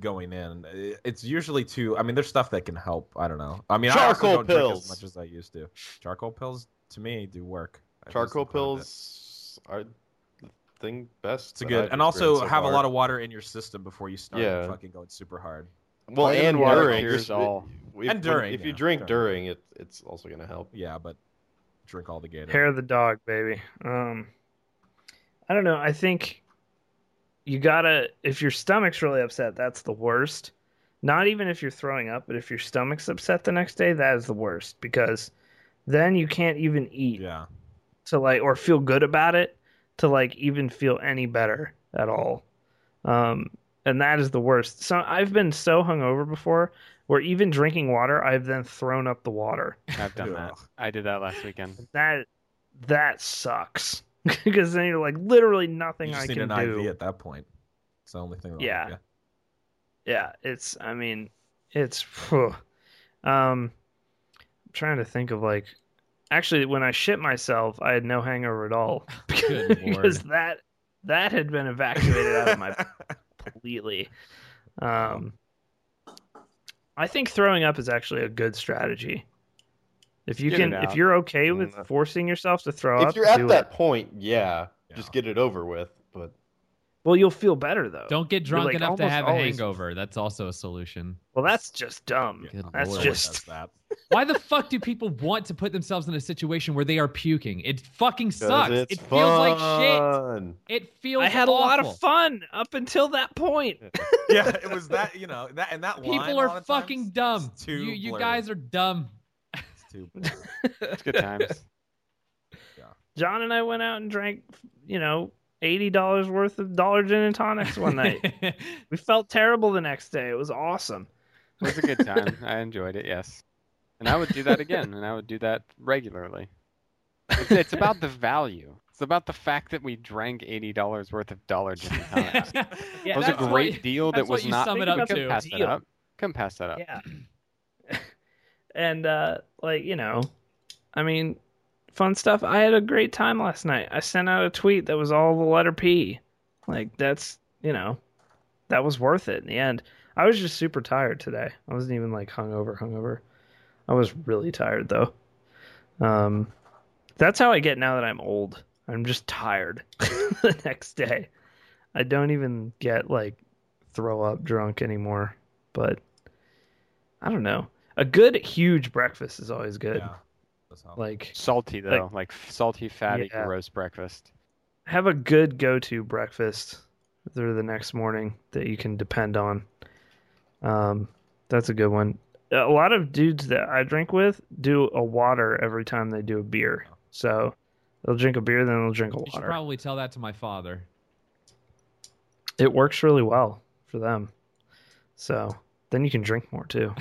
going in. It's usually too. I mean, there's stuff that can help. I don't know. I mean, Charcoal I also don't drink pills. as much as I used to. Charcoal pills to me do work. At Charcoal least quite a bit. pills are the thing best. It's that good, I've and also experienced so have a far. lot of water in your system before you start Yeah. fucking going super hard. Well, Vitamin and water during. cures You're- all. If, And during, if you yeah, drink during. during, it it's also gonna help. Yeah, but drink all the Gatorade. Hair of the dog, baby. Um, I don't know. I think you gotta. If your stomach's really upset, that's the worst. Not even if you're throwing up, but if your stomach's upset the next day, that is the worst because then you can't even eat Yeah. to like or feel good about it to like even feel any better at all. Um, and that is the worst. So I've been so hungover before where even drinking water, I've then thrown up the water. I've done that. Ugh. I did that last weekend. That that sucks because then you're like literally nothing You just I need can an do. I V at that point. It's the only thing. That'll Yeah. help Yeah, it's. I mean, it's. Whew. Um, I'm trying to think of like. Actually, when I shit myself, I had no hangover at all Good because lord. that that had been evacuated out of my completely. Um, I think throwing up is actually a good strategy. If you Get can, it if out. you're okay with Mm. forcing yourself to throw up, If you're at do that it. point, yeah, Yeah. just get it over with. But Well, you'll feel better though. Don't get You're, drunk like, enough to almost have always- a hangover. That's also a solution. Well, that's just dumb. Good That's lord. just- does that. Why the fuck do people want to put themselves in a situation where they are puking? It fucking 'cause sucks. it's It feels like shit. fun. It feels I had a lot awful. of fun up until that point. Yeah, it was that. You know that and that line. People a lot are of fucking times, dumb. it's too You you blurry. guys are dumb. It's too blurry. It's good times. John and I went out and drank, you know, eighty dollars worth of Dollar Gin and Tonics one night. We felt terrible the next day. It was awesome. It was a good time. I enjoyed it, yes. And I would do that again, and I would do that regularly. It's, it's about the value. It's about the fact that we drank eighty dollars worth of Dollar Gin and Tonics. Yeah, It was a that's what great you- deal that that's what was you not. sum it Think up about the to. Couldn't pass that deal. up. Couldn't pass that up. Yeah. And uh like, you know, I mean, fun stuff. I had a great time last night. I sent out a tweet that was all the letter P. Like that's, you know, that was worth it in the end. I was just super tired today. I wasn't even like hungover, hungover. I was really tired though. Um that's how I get now that I'm old. I'm just tired the next day. I don't even get like throw up drunk anymore, but I don't know. A good huge breakfast is always good. Yeah. That's how- Like Salty though, like, salty, fatty, Yeah. gross breakfast. have a good go-to breakfast through the next morning that you can depend on. Um, that's a good one. A lot of dudes that I drink with do a water every time they do a beer. So they'll drink a beer, then they'll drink a You should water. probably tell that to my father. It works really well for them. So then you can drink more too.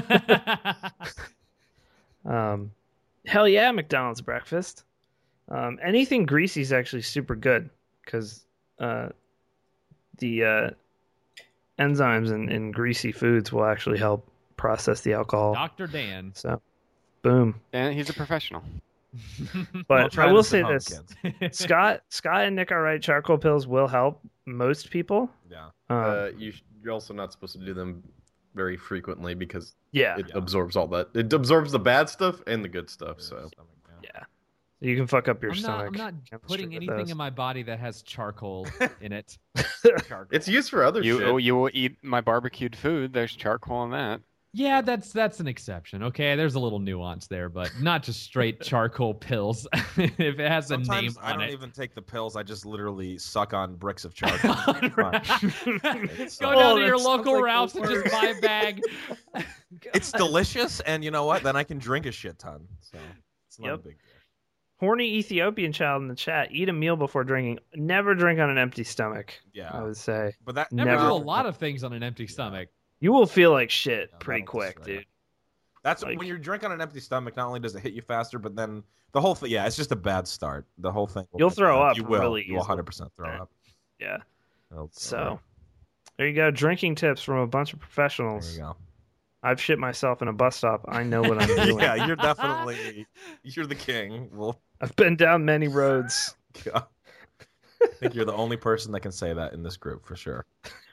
Um, hell yeah, McDonald's breakfast. Um, anything greasy is actually super good because uh, the uh, enzymes in, in greasy foods will actually help process the alcohol. Doctor Dan. So, boom. And he's a professional. Don't But try I will this at say home, this: kids. Scott, Scott, and Nick are right. Charcoal pills will help most people. Yeah. Um, Uh, you sh- you're also not supposed to do them very frequently because yeah, it Yeah. absorbs all that. It absorbs the bad stuff and the good stuff. So Yeah. yeah. You can fuck up your I'm not, stomach. I'm not chemistry putting with anything those. in my body that has charcoal in it. it's used for other You shit. oh, you will eat my barbecued food. There's charcoal in that. Yeah, that's that's an exception. Okay, there's a little nuance there, but not just straight charcoal pills. If it has a name Sometimes I on don't it. even take the pills. I just literally suck on bricks of charcoal. It's, Go uh, down Oh, to your that sounds local like Ralph's the and just buy a bag. It's delicious, and you know what? Then I can drink a shit ton. So it's not Yep. a big deal. Horny Ethiopian child in the chat. Eat a meal before drinking. Never drink on an empty stomach. Yeah, I would say but that Never Never- do a lot of things on an empty stomach. you will feel like shit Yeah, pretty that'll quick, destroy dude. That's Like- when you drink on an empty stomach. Not only does it hit you faster, but then the whole thing. Yeah, it's just a bad start. The whole thing. will You'll get throw bad. up You will. really you will easily. one hundred percent throw Yeah. up. Yeah. It'll throw So up. there you go. Drinking tips from a bunch of There professionals. you go. I've shit myself in a bus stop. I know what I'm doing. Yeah, you're definitely you're the king. Well, I've been down many roads. I think you're the only person that can say that in this group for sure.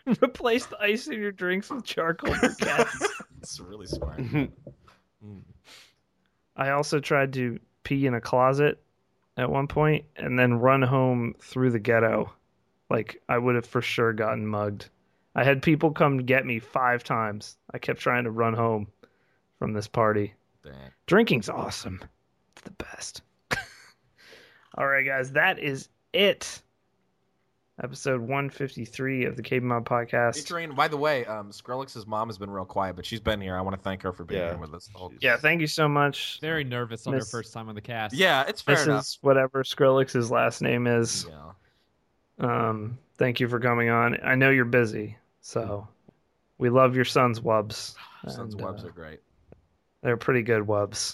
Replace the ice in your drinks with charcoal for cats. It's really smart. Mhm. Mm. I also tried to pee in a closet at one point and then run home through the ghetto. Like, I would have for sure gotten mugged. I had people come get me five times. I kept trying to run home from this party. Dang. Drinking's awesome. It's the best. All right, guys, that is it. Episode one fifty-three of the Cape Mod Podcast. Featuring, by the way, um, Skrillex's mom has been real quiet, but she's been here. I want to thank her for being Yeah. here with us. The whole... Yeah, thank you so much. Very nervous on Miss- her first time on the cast. Yeah, it's fair This enough. is whatever Skrillex's last name is. Yeah. Um, thank you for coming on. I know you're busy, so we love your son's wubs. Sons And, webs uh, are great. They're pretty good wubs.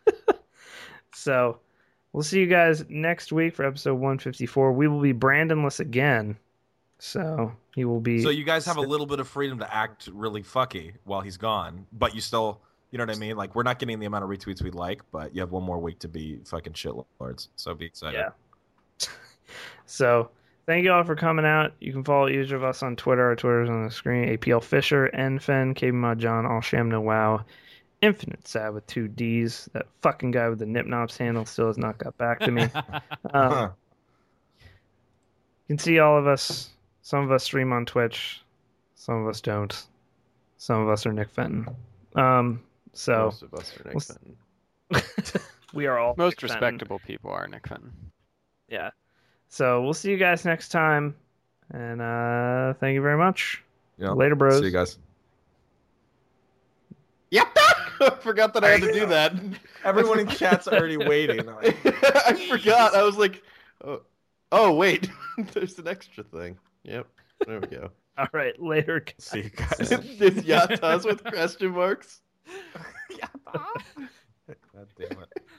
So we'll see you guys next week for episode one fifty-four. We will be Brandonless again. So he will be. So you guys have a little bit of freedom to act really fucky while he's gone, but you still, you know what I mean? Like, we're not getting the amount of retweets we'd like, but you have one more week to be fucking shitlords. So be excited. Yeah. So thank you all for coming out. You can follow each of us on Twitter. Our Twitter's on the screen. A P L Fisher, N Fen, K B Mod John, All Sham No Wow, Infinite Sad with two D's. That fucking guy with the Nip Nops handle still has not got back to me. um, Huh. You can see all of us. Some of us stream on Twitch. Some of us don't. Some of us are Nick Fenton. Um, so Most of us are Nick we'll- Fenton. we are all Most Nick Fenton. respectable people are Nick Fenton. Yeah. So we'll see you guys next time. And uh, thank you very much. Yeah. Later, bros. See you guys. Yep. I forgot that I had to do that. Everyone in chat's already waiting. I forgot. I was like, oh, oh wait, there's an extra thing. Yep. There we go. All right. Later. guys. See you guys. This Yatas with question marks. God damn it.